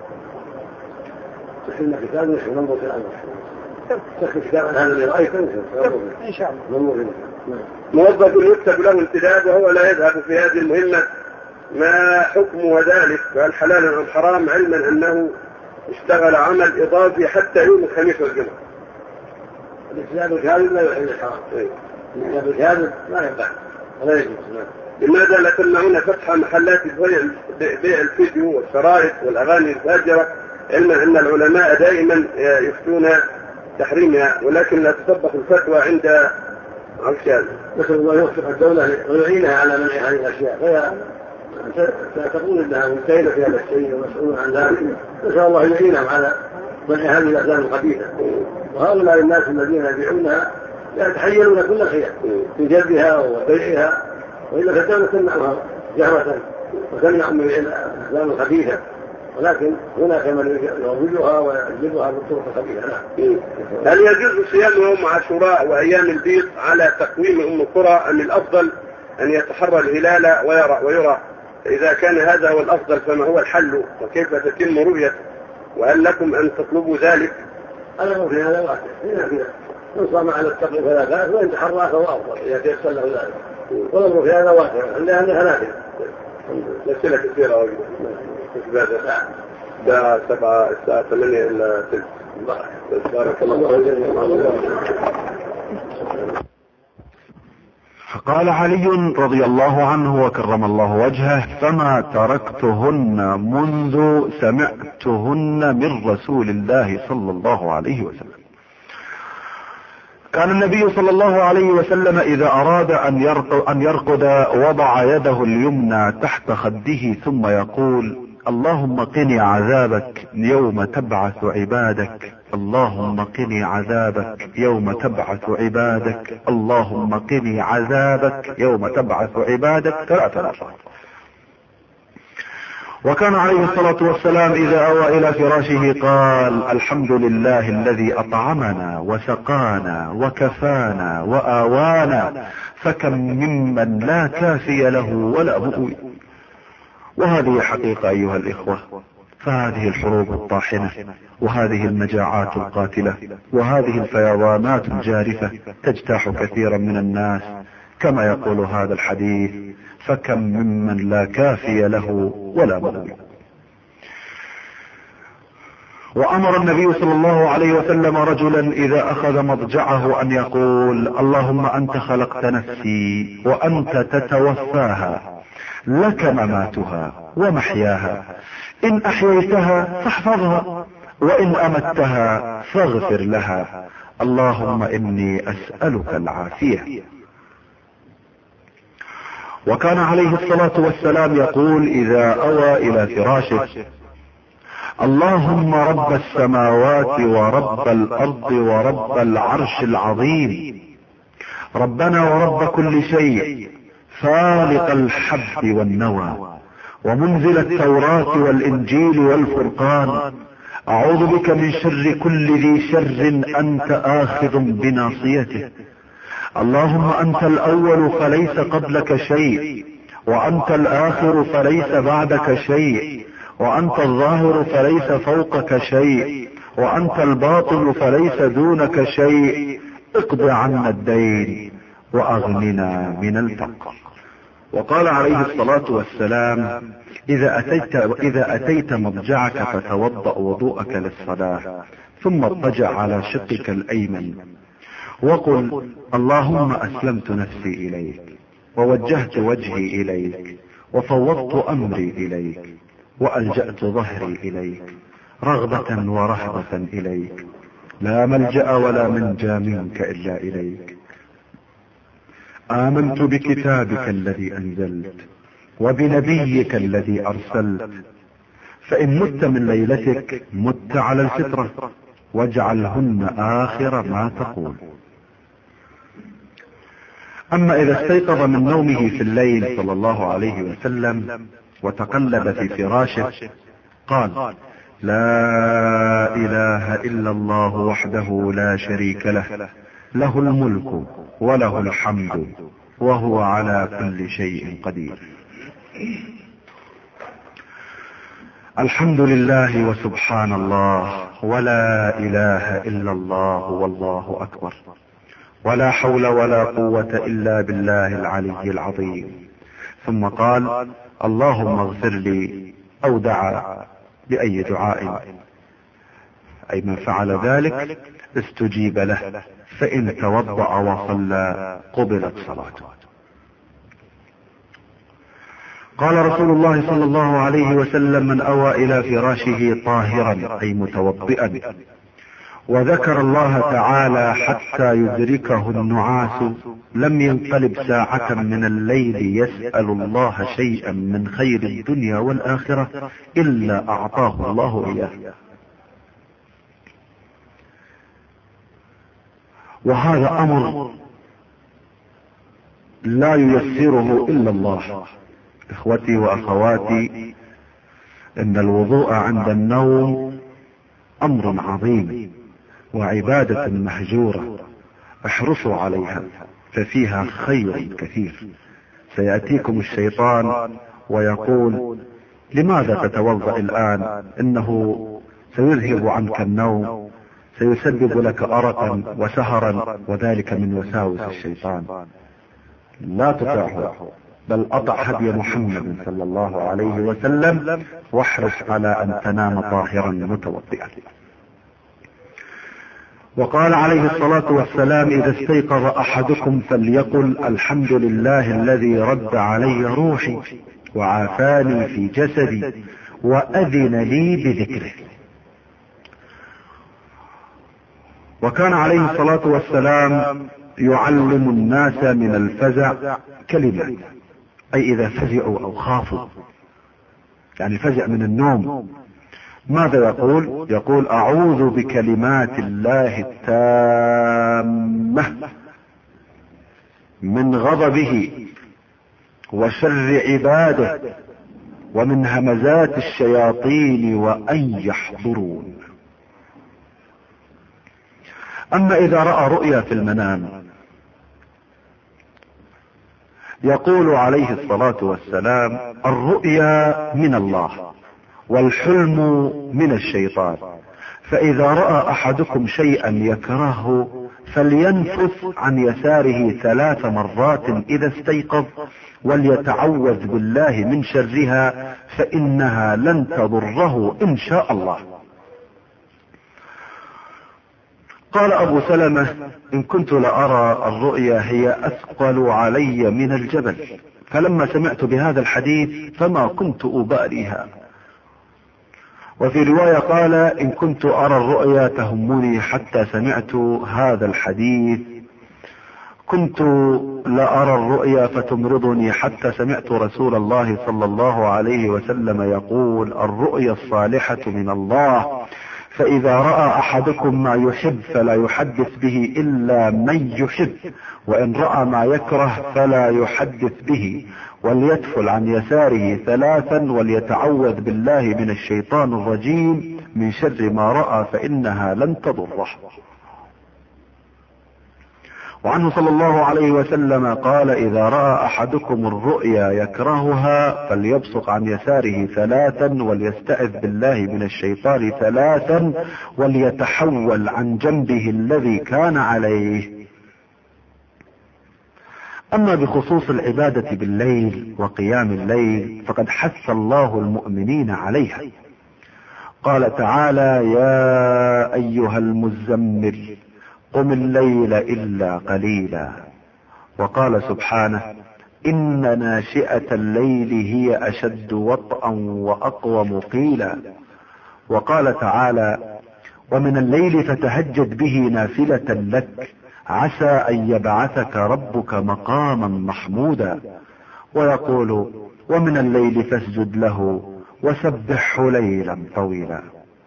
تحلنا كتاب نحن ننظر في الأمر. تأخذ كتاب عن هذا اللي رأيته إن شاء الله. ننظر فيه. موظف يكتب له انتداب وهو لا يذهب في هذه المهمة، ما حكم ذلك؟ فهل حلال أم حرام، علما أنه اشتغل عمل إضافي حتى يوم الخميس والجمعة؟ الكتاب الكاذب لا يحل الحرام. الكتاب الكاذب لا ينفع ولا يجوز. لماذا لا تمنعون فتح محلات بيع الفيديو والشرائط والأغاني الفاجرة، علما أن العلماء دائما يفتون تحريمها ولكن لا تطبق الفتوى عند عشان؟ نسأل الله يوفق الدولة ويعينها على منع هذه الأشياء، فهي تقول أنها مجتهدة في هذا الشيء ومسؤول عن ذلك. نسأل الله يعينهم على منع هذه الأفلام الخبيثة. وهؤلاء الناس الذين يبيعونها يتحيلون كل خير في جلبها وبيعها، وإلا فالدولة تمنعها جهرة وتمنع من الأفلام الخبيثة، ولكن هناك من يروجها ويجلبها بالطرق الخبيثة. هل يجوز صيام يوم عاشوراء وأيام البيض على تقويم أم القرى، أم الأفضل أن يتحرى الهلال ويرى ويرى؟ إذا كان هذا هو الأفضل فما هو الحل وكيف تتم رؤيته، وهل لكم أن تطلبوا ذلك؟ أنا ممكن هذا واحد هنا كذا، من صام على التقوى فلا بأس، وإن تحرى فهو أفضل إذا تيسر له ذلك. والأمر في هذا واسع لأنها نافلة. الأسئلة كثيرة وجدت في هذا الساعة ده سبعة الساعة ثمانية إلى تلك. بارك الله. قال علي رضي الله عنه وكرم الله وجهه: فما تركتهن منذ سمعتهن من رسول الله صلى الله عليه وسلم. كان النبي صلى الله عليه وسلم إذا أراد أن يرقد, أن يرقد وضع يده اليمنى تحت خده ثم يقول: اللهم قني عذابك يوم تبعث عبادك، اللهم قني عذابك يوم تبعث عبادك، اللهم قني عذابك يوم تبعث عبادك ثلاث مرات. وكان عليه الصلاة والسلام إذا أوى إلى فراشه قال: الحمد لله الذي أطعمنا وسقانا وكفانا وآوانا، فكم ممن لا كافي له ولا مؤوي. وهذه حقيقة أيها الإخوة، فهذه الحروب الطاحنة وهذه المجاعات القاتلة وهذه الفيضانات الجارفة تجتاح كثيرا من الناس، كما يقول هذا الحديث: فكم ممن لا كافي له ولا مؤوي. وأمر النبي صلى الله عليه وسلم رجلا إذا أخذ مضجعه أن يقول: اللهم أنت خلقت نفسي وأنت تتوفاها، لك مماتها ومحياها، إن أحييتها فاحفظها وإن أمتها فاغفر لها، اللهم إني أسألك العافية. وكان عليه الصلاة والسلام يقول إذا أوى إلى فراشه: اللهم رب السماوات ورب الأرض ورب العرش العظيم، ربنا ورب كل شيء، فالق الحب والنوى، ومنزل التوراة والإنجيل والفرقان، أعوذ بك من شر كل ذي شر أنت آخذ بناصيته، اللهم أنت الأول فليس قبلك شيء، وأنت الآخر فليس بعدك شيء، وأنت الظاهر فليس فوقك شيء، وأنت الباطن فليس دونك شيء، اقض عنا الدين وأغننا من الفقر. وقال عليه الصلاة والسلام: إذا أتيت, إذا أتيت مضجعك فتوضأ وضوءك للصلاة، ثم اضطجع على شقك الأيمن وقل: اللهم أسلمت نفسي إليك ووجهت وجهي إليك وفوضت أمري إليك وألجأت ظهري إليك رغبة ورهبة إليك، لا ملجأ ولا منجى منك إلا إليك، آمنت بكتابك الذي أنزلت وبنبيك الذي أرسلت، فإن مت من ليلتك مت على الفطرة، واجعلهن آخر ما تقول. أما إذا استيقظ من نومه في الليل صلى الله عليه وسلم وتقلب في فراشه قال: لا إله إلا الله وحده لا شريك له، له الملك وله الحمد وهو على كل شيء قدير. الحمد لله وسبحان الله ولا إله إلا الله والله أكبر، ولا حول ولا قوة إلا بالله العلي العظيم. ثم قال: اللهم اغفر لي، أو دعا بأي دعاء، أي من فعل ذلك استجيب له، فإن توضأ وصلى قبلت صلاته. قال رسول الله صلى الله عليه وسلم: من أوى إلى فراشه طاهرا أي متوضئا وذكر الله تعالى حتى يدركه النعاس لم ينقلب ساعة من الليل يسأل الله شيئا من خير الدنيا والآخرة إلا أعطاه الله إياه. وهذا أمر لا ييسره إلا الله. إخوتي وأخواتي، إن الوضوء عند النوم أمر عظيم وعبادة مهجورة، احرصوا عليها ففيها خير كثير. سيأتيكم الشيطان ويقول: لماذا تتوضأ الآن؟ إنه سيذهب عنك النوم، سيسبب لك أرقا وسهرا، وذلك من وساوس الشيطان. لا تطعه، بل أطع هدي محمد صلى الله عليه وسلم، واحرص على أن تنام طاهرا متوضئا. وقال عليه الصلاة والسلام: إذا استيقظ أحدكم فليقل الحمد لله الذي رد علي روحي وعافاني في جسدي وأذن لي بذكره. وكان عليه الصلاة والسلام يعلم الناس من الفزع كلمات، أي إذا فزعوا أو خافوا، يعني فزع من النوم، ماذا يقول؟ يقول: أعوذ بكلمات الله التامة من غضبه وشر عباده ومن همزات الشياطين وأن يحضرون. أما إذا رأى رؤيا في المنام، يقول عليه الصلاة والسلام: الرؤيا من الله والحلم من الشيطان، فإذا رأى أحدكم شيئا يكرهه فلينفث عن يساره ثلاث مرات إذا استيقظ، وليتعوذ بالله من شرها فإنها لن تضره إن شاء الله. قال أبو سلمة: إن كنت لأرى الرؤيا هي أثقل علي من الجبل، فلما سمعت بهذا الحديث فما كنت أباليها. وفي رواية قال: إن كنت أرى الرؤيا تهمني حتى سمعت هذا الحديث، كنت لأرى الرؤيا فتمرضني حتى سمعت رسول الله صلى الله عليه وسلم يقول: الرؤيا الصالحة من الله، فإذا رأى أحدكم ما يحب فلا يحدث به إلا من يحب، وإن رأى ما يكره فلا يحدث به، وليتفل عن يساره ثلاثا وليتعوذ بالله من الشيطان الرجيم من شر ما رأى فإنها لن تضره. وعنه صلى الله عليه وسلم قال: إذا رأى أحدكم الرؤيا يكرهها فليبصق عن يساره ثلاثا وليستعذ بالله من الشيطان ثلاثا وليتحول عن جنبه الذي كان عليه. أما بخصوص العبادة بالليل وقيام الليل فقد حث الله المؤمنين عليها. قال تعالى: يا أيها المزمل قم الليل إلا قليلا. وقال سبحانه: إن ناشئة الليل هي أشد وطئا وأقوم قيلا. وقال تعالى: ومن الليل فتهجد به نافلة لك عسى أن يبعثك ربك مقاما محمودا. ويقول: ومن الليل فاسجد له وسبحه ليلا طويلا.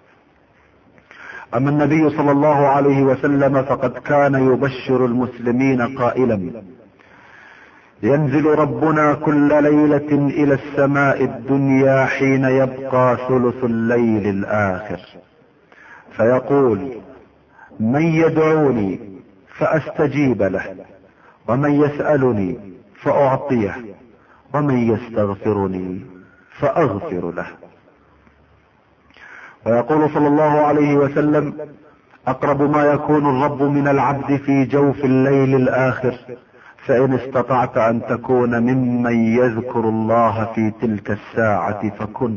أما النبي صلى الله عليه وسلم فقد كان يبشر المسلمين قائلا: ينزل ربنا كل ليلة إلى السماء الدنيا حين يبقى ثلث الليل الآخر، فيقول: من يدعوني فأستجيب له، ومن يسألني فأعطيه، ومن يستغفرني فأغفر له. ويقول صلى الله عليه وسلم: أقرب ما يكون الرب من العبد في جوف الليل الآخر، فإن استطعت أن تكون ممن يذكر الله في تلك الساعة فكن.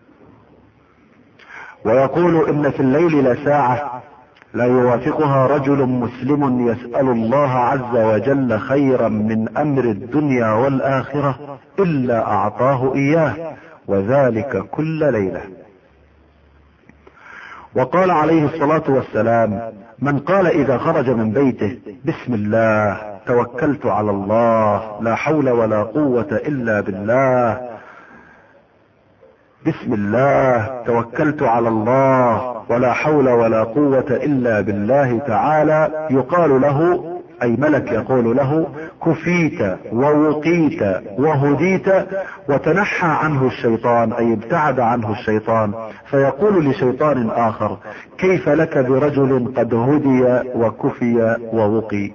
ويقول: إن في الليل لساعة لا يوافقها رجل مسلم يسأل الله عز وجل خيرا من أمر الدنيا والآخرة إلا أعطاه إياه، وذلك كل ليلة. وقال عليه الصلاة والسلام: من قال إذا خرج من بيته: بسم الله توكلت على الله لا حول ولا قوة إلا بالله، بسم الله توكلت على الله ولا حول ولا قوة إلا بالله تعالى، يقال له، أي ملك يقول له: كفيت ووقيت وهديت، وتنحى عنه الشيطان، أي ابتعد عنه الشيطان، فيقول لشيطان آخر: كيف لك برجل قد هدي وكفي ووقي.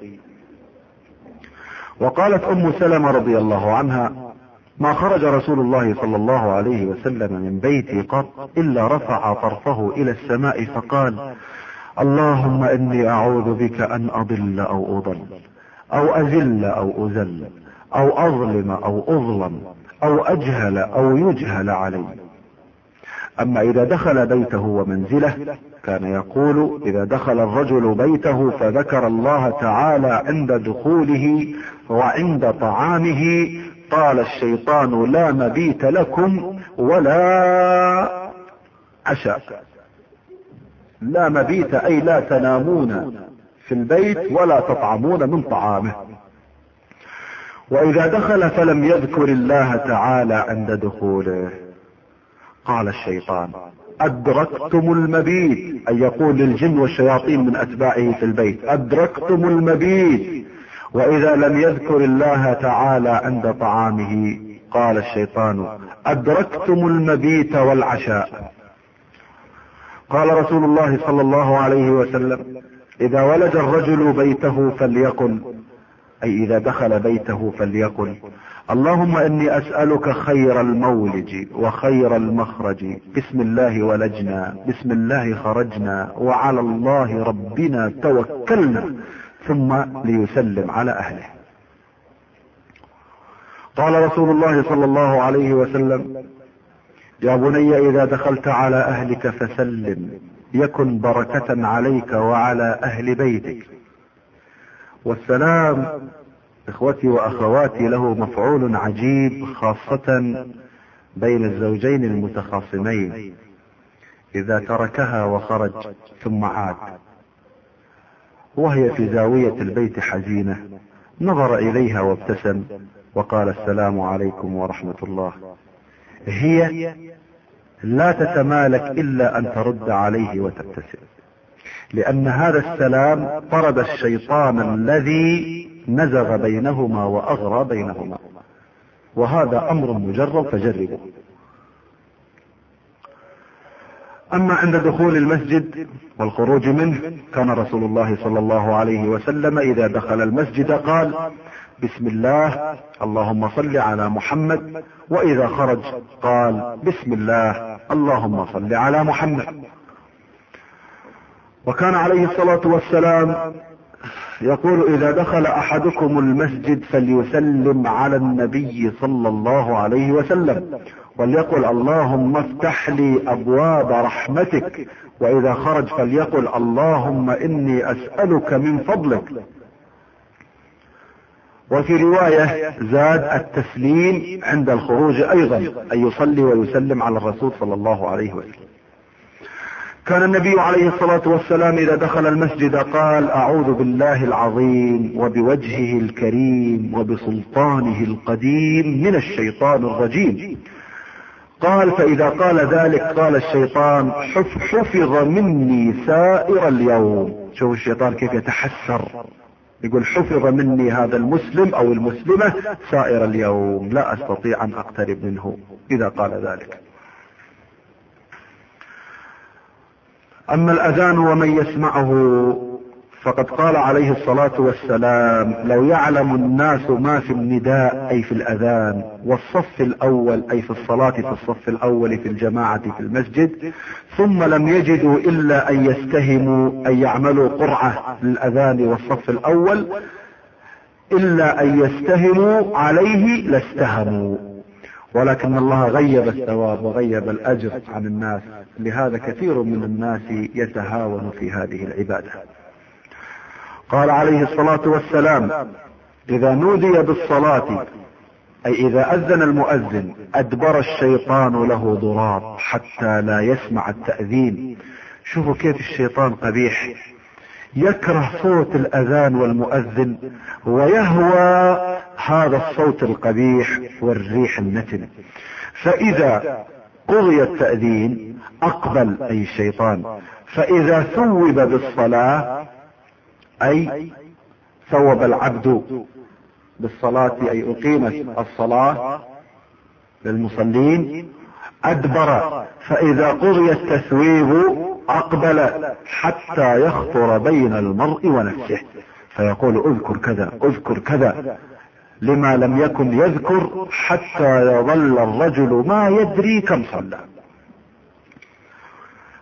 وقالت أم سلمة رضي الله عنها: ما خرج رسول الله صلى الله عليه وسلم من بيتي قط إلا رفع طرفه إلى السماء فقال: اللهم إني أعوذ بك أن أضل أو أضل أو أذل أو أذل او اظلم او اظلم او اجهل او يجهل علي. اما اذا دخل بيته ومنزله كان يقول اذا دخل الرجل بيته فذكر الله تعالى عند دخوله وعند طعامه قال الشيطان لا مبيت لكم ولا عشاء. لا مبيت اي لا تنامون في البيت ولا تطعمون من طعامه. واذا دخل فلم يذكر الله تعالى عند دخوله قال الشيطان ادركتم المبيت، اي يقول للجن والشياطين من اتباعه في البيت ادركتم المبيت. واذا لم يذكر الله تعالى عند طعامه قال الشيطان ادركتم المبيت والعشاء. قال رسول الله صلى الله عليه وسلم اذا ولج الرجل بيته فليقل، اي اذا دخل بيته فليقل اللهم اني اسألك خير المولج وخير المخرج، بسم الله ولجنا بسم الله خرجنا وعلى الله ربنا توكلنا، ثم ليسلم على اهله. قال رسول الله صلى الله عليه وسلم يا بني اذا دخلت على اهلك فسلم يكن بركة عليك وعلى اهل بيتك. والسلام اخوتي واخواتي له مفعول عجيب خاصة بين الزوجين المتخاصمين اذا تركها وخرج ثم عاد وهي في زاوية البيت حزينة نظر اليها وابتسم وقال السلام عليكم ورحمة الله، هي لا تتمالك الا ان ترد عليه وتبتسم، لان هذا السلام طرد الشيطان الذي نزغ بينهما واغرى بينهما، وهذا امر مجرب فجربوا. اما عند دخول المسجد والخروج منه كان رسول الله صلى الله عليه وسلم اذا دخل المسجد قال بسم الله اللهم صل على محمد، واذا خرج قال بسم الله اللهم صل على محمد. وكان عليه الصلاة والسلام يقول اذا دخل احدكم المسجد فليسلم على النبي صلى الله عليه وسلم وليقل اللهم افتح لي ابواب رحمتك، واذا خرج فليقل اللهم اني اسألك من فضلك. وفي رواية زاد التسليم عند الخروج ايضا، ان يصلي ويسلم على الرسول صلى الله عليه وسلم. كان النبي عليه الصلاة والسلام اذا دخل المسجد قال اعوذ بالله العظيم وبوجهه الكريم وبسلطانه القديم من الشيطان الرجيم. قال فاذا قال ذلك قال الشيطان حفظ مني سائر اليوم. شوف الشيطان كيف يتحسر، يقول حفظ مني هذا المسلم او المسلمة سائر اليوم، لا استطيع ان اقترب منه اذا قال ذلك. اما الاذان ومن يسمعه فقد قال عليه الصلاة والسلام لو يعلم الناس ما في النداء اي في الاذان والصف الاول اي في الصلاة في الصف الاول في الجماعة في المسجد ثم لم يجدوا الا ان يستهموا ان يعملوا قرعة للاذان والصف الاول الا ان يستهموا عليه لاستهموا، ولكن الله غيب الثواب وغيب الاجر عن الناس، لهذا كثير من الناس يتهاون في هذه العبادة. قال عليه الصلاة والسلام اذا نودي بالصلاة اي اذا اذن المؤذن ادبر الشيطان له ضراب حتى لا يسمع التأذين. شوفوا كيف الشيطان قبيح، يكره صوت الاذان والمؤذن ويهوى هذا الصوت القبيح والريح النتن، فاذا قضي التأذين اقبل اي الشيطان، فاذا ثوب بالصلاة اي ثوب العبد بالصلاة اي اقيمت الصلاة للمصلين ادبر، فاذا قضي التثويب اقبل حتى يخطر بين المرء ونفسه فيقول اذكر كذا اذكر كذا، لما لم يكن يذكر حتى يظل الرجل ما يدري كم صلى.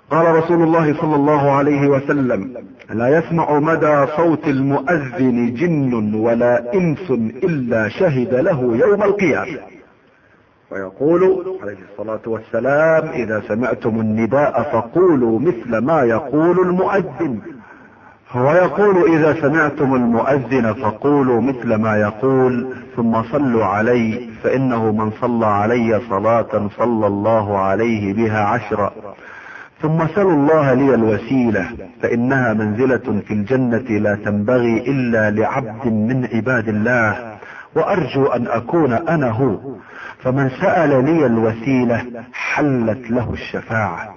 قال رسول الله صلى الله عليه وسلم: لا يسمع مدى صوت المؤذن جن ولا انس الا شهد له يوم القيامة. ويقول عليه الصلاة والسلام: اذا سمعتم النداء فقولوا مثل ما يقول المؤذن. ويقول: اذا سمعتم المؤذن فقولوا مثل ما يقول، ثم صلوا علي فانه من صلى علي صلاة صلى الله عليه بها عشرا، ثم سلوا الله لي الوسيلة فانها منزلة في الجنة لا تنبغي الا لعبد من عباد الله، وارجو ان اكون انا هو، فمن سأل لي الوسيلة حلت له الشفاعة.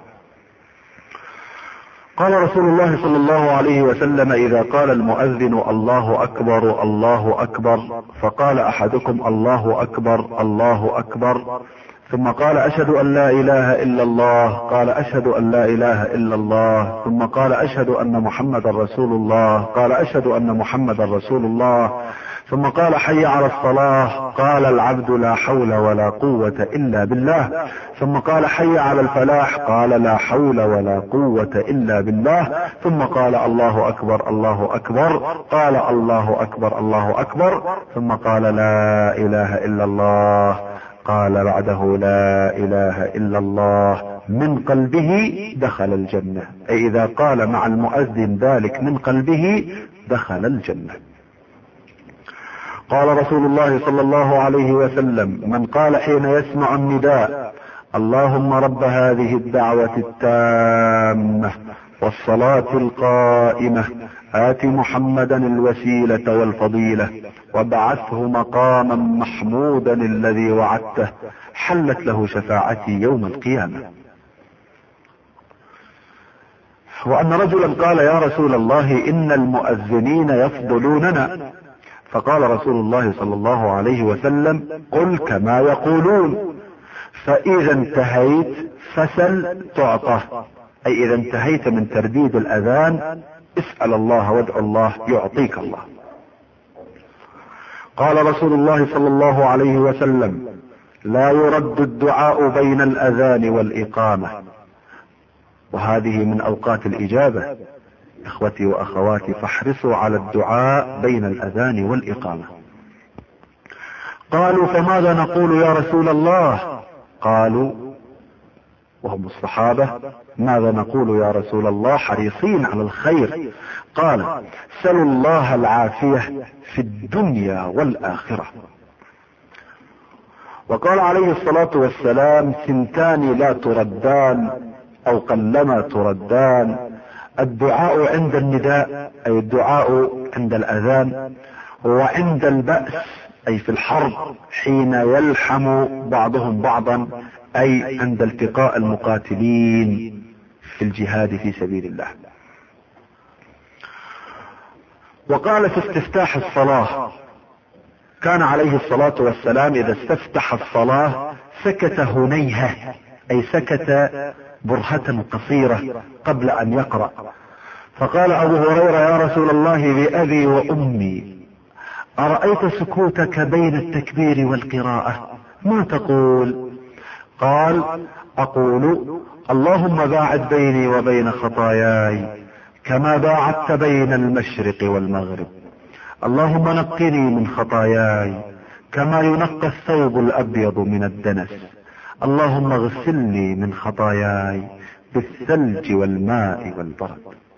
قال رسول الله صلى الله عليه وسلم: اذا قال المؤذن الله اكبر الله اكبر، فقال احدكم الله اكبر الله اكبر، ثم قال اشهد ان لا اله الا الله، قال اشهد ان لا اله الا الله، ثم قال اشهد ان محمدا رسول الله، قال اشهد ان محمدا رسول الله، ثم قال حي على الصلاة، قال العبد لا حول ولا قوة الا بالله، ثم قال حي على الفلاح، قال لا حول ولا قوة الا بالله، ثم قال الله اكبر الله اكبر، قال الله اكبر الله اكبر، ثم قال لا اله الا الله، قال بعده لا اله الا الله من قلبه دخل الجنة. اي اذا قال مع المؤذن ذلك من قلبه دخل الجنة. قال رسول الله صلى الله عليه وسلم: من قال حين يسمع النداء: اللهم رب هذه الدعوة التامة والصلاة القائمة آت محمدا الوسيلة والفضيلة وابعثه مقاما محمودا الذي وعدته، حلت له شفاعتي يوم القيامة. وأن رجلا قال: يا رسول الله إن المؤذنين يفضلوننا، فقال رسول الله صلى الله عليه وسلم: قل كما يقولون، فإذا انتهيت فسل تعطى. أي إذا انتهيت من ترديد الأذان اسأل الله وادعو الله يعطيك الله. قال رسول الله صلى الله عليه وسلم: لا يرد الدعاء بين الأذان والإقامة. وهذه من أوقات الإجابة. اخوتي واخواتي، فاحرصوا على الدعاء بين الاذان والاقامة. قالوا: فماذا نقول يا رسول الله؟ قالوا وهم الصحابة: ماذا نقول يا رسول الله حريصين على الخير؟ قال: سلوا الله العافية في الدنيا والآخرة. وقال عليه الصلاة والسلام: ثنتان لا تردان او قلما تردان: الدعاء عند النداء اي الدعاء عند الاذان، وعند البأس اي في الحرب حين يلحم بعضهم بعضا اي عند التقاء المقاتلين في الجهاد في سبيل الله. وقال في استفتاح الصلاة: كان عليه الصلاة والسلام اذا استفتح الصلاة سكت هنيهة اي سكت برهة قصيرة قبل ان يقرأ. فقال ابو هريرة: يا رسول الله بأبي وامي، ارأيت سكوتك بين التكبير والقراءة ما تقول؟ قال: اقول اللهم باعد بيني وبين خطاياي كما باعدت بين المشرق والمغرب، اللهم نقني من خطاياي كما ينقى الثوب الابيض من الدنس، اللهم اغسلني من خطاياي بالثلج والماء والبرد.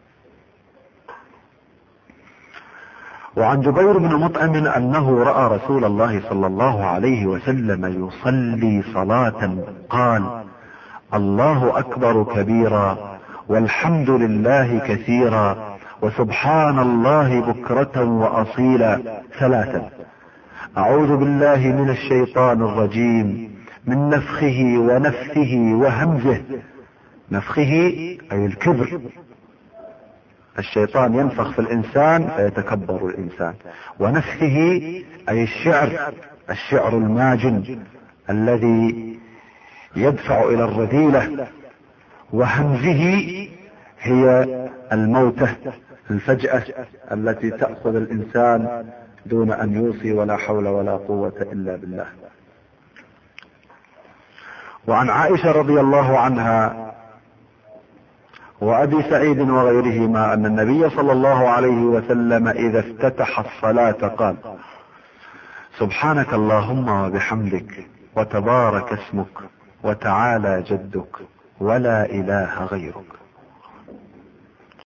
وعن جبير بن مطعم انه رأى رسول الله صلى الله عليه وسلم يصلي صلاة قال: الله اكبر كبيرا والحمد لله كثيرا وسبحان الله بكرة واصيلا ثلاثا، اعوذ بالله من الشيطان الرجيم من نفخه ونفثه وهمزه. نفخه اي الكبر، الشيطان ينفخ في الانسان فيتكبر الانسان، ونفخه اي الشعر، الشعر الماجن الذي يدفع الى الرذيلة، وهمزه هي الموتة الفجأة التي تأخذ الانسان دون ان يوصي ولا حول ولا قوة الا بالله. وعن عائشة رضي الله عنها وأبي سعيد وغيرهما أن النبي صلى الله عليه وسلم إذا افتتح الصلاة قال: سبحانك اللهم وبحمدك وتبارك اسمك وتعالى جدك ولا إله غيرك.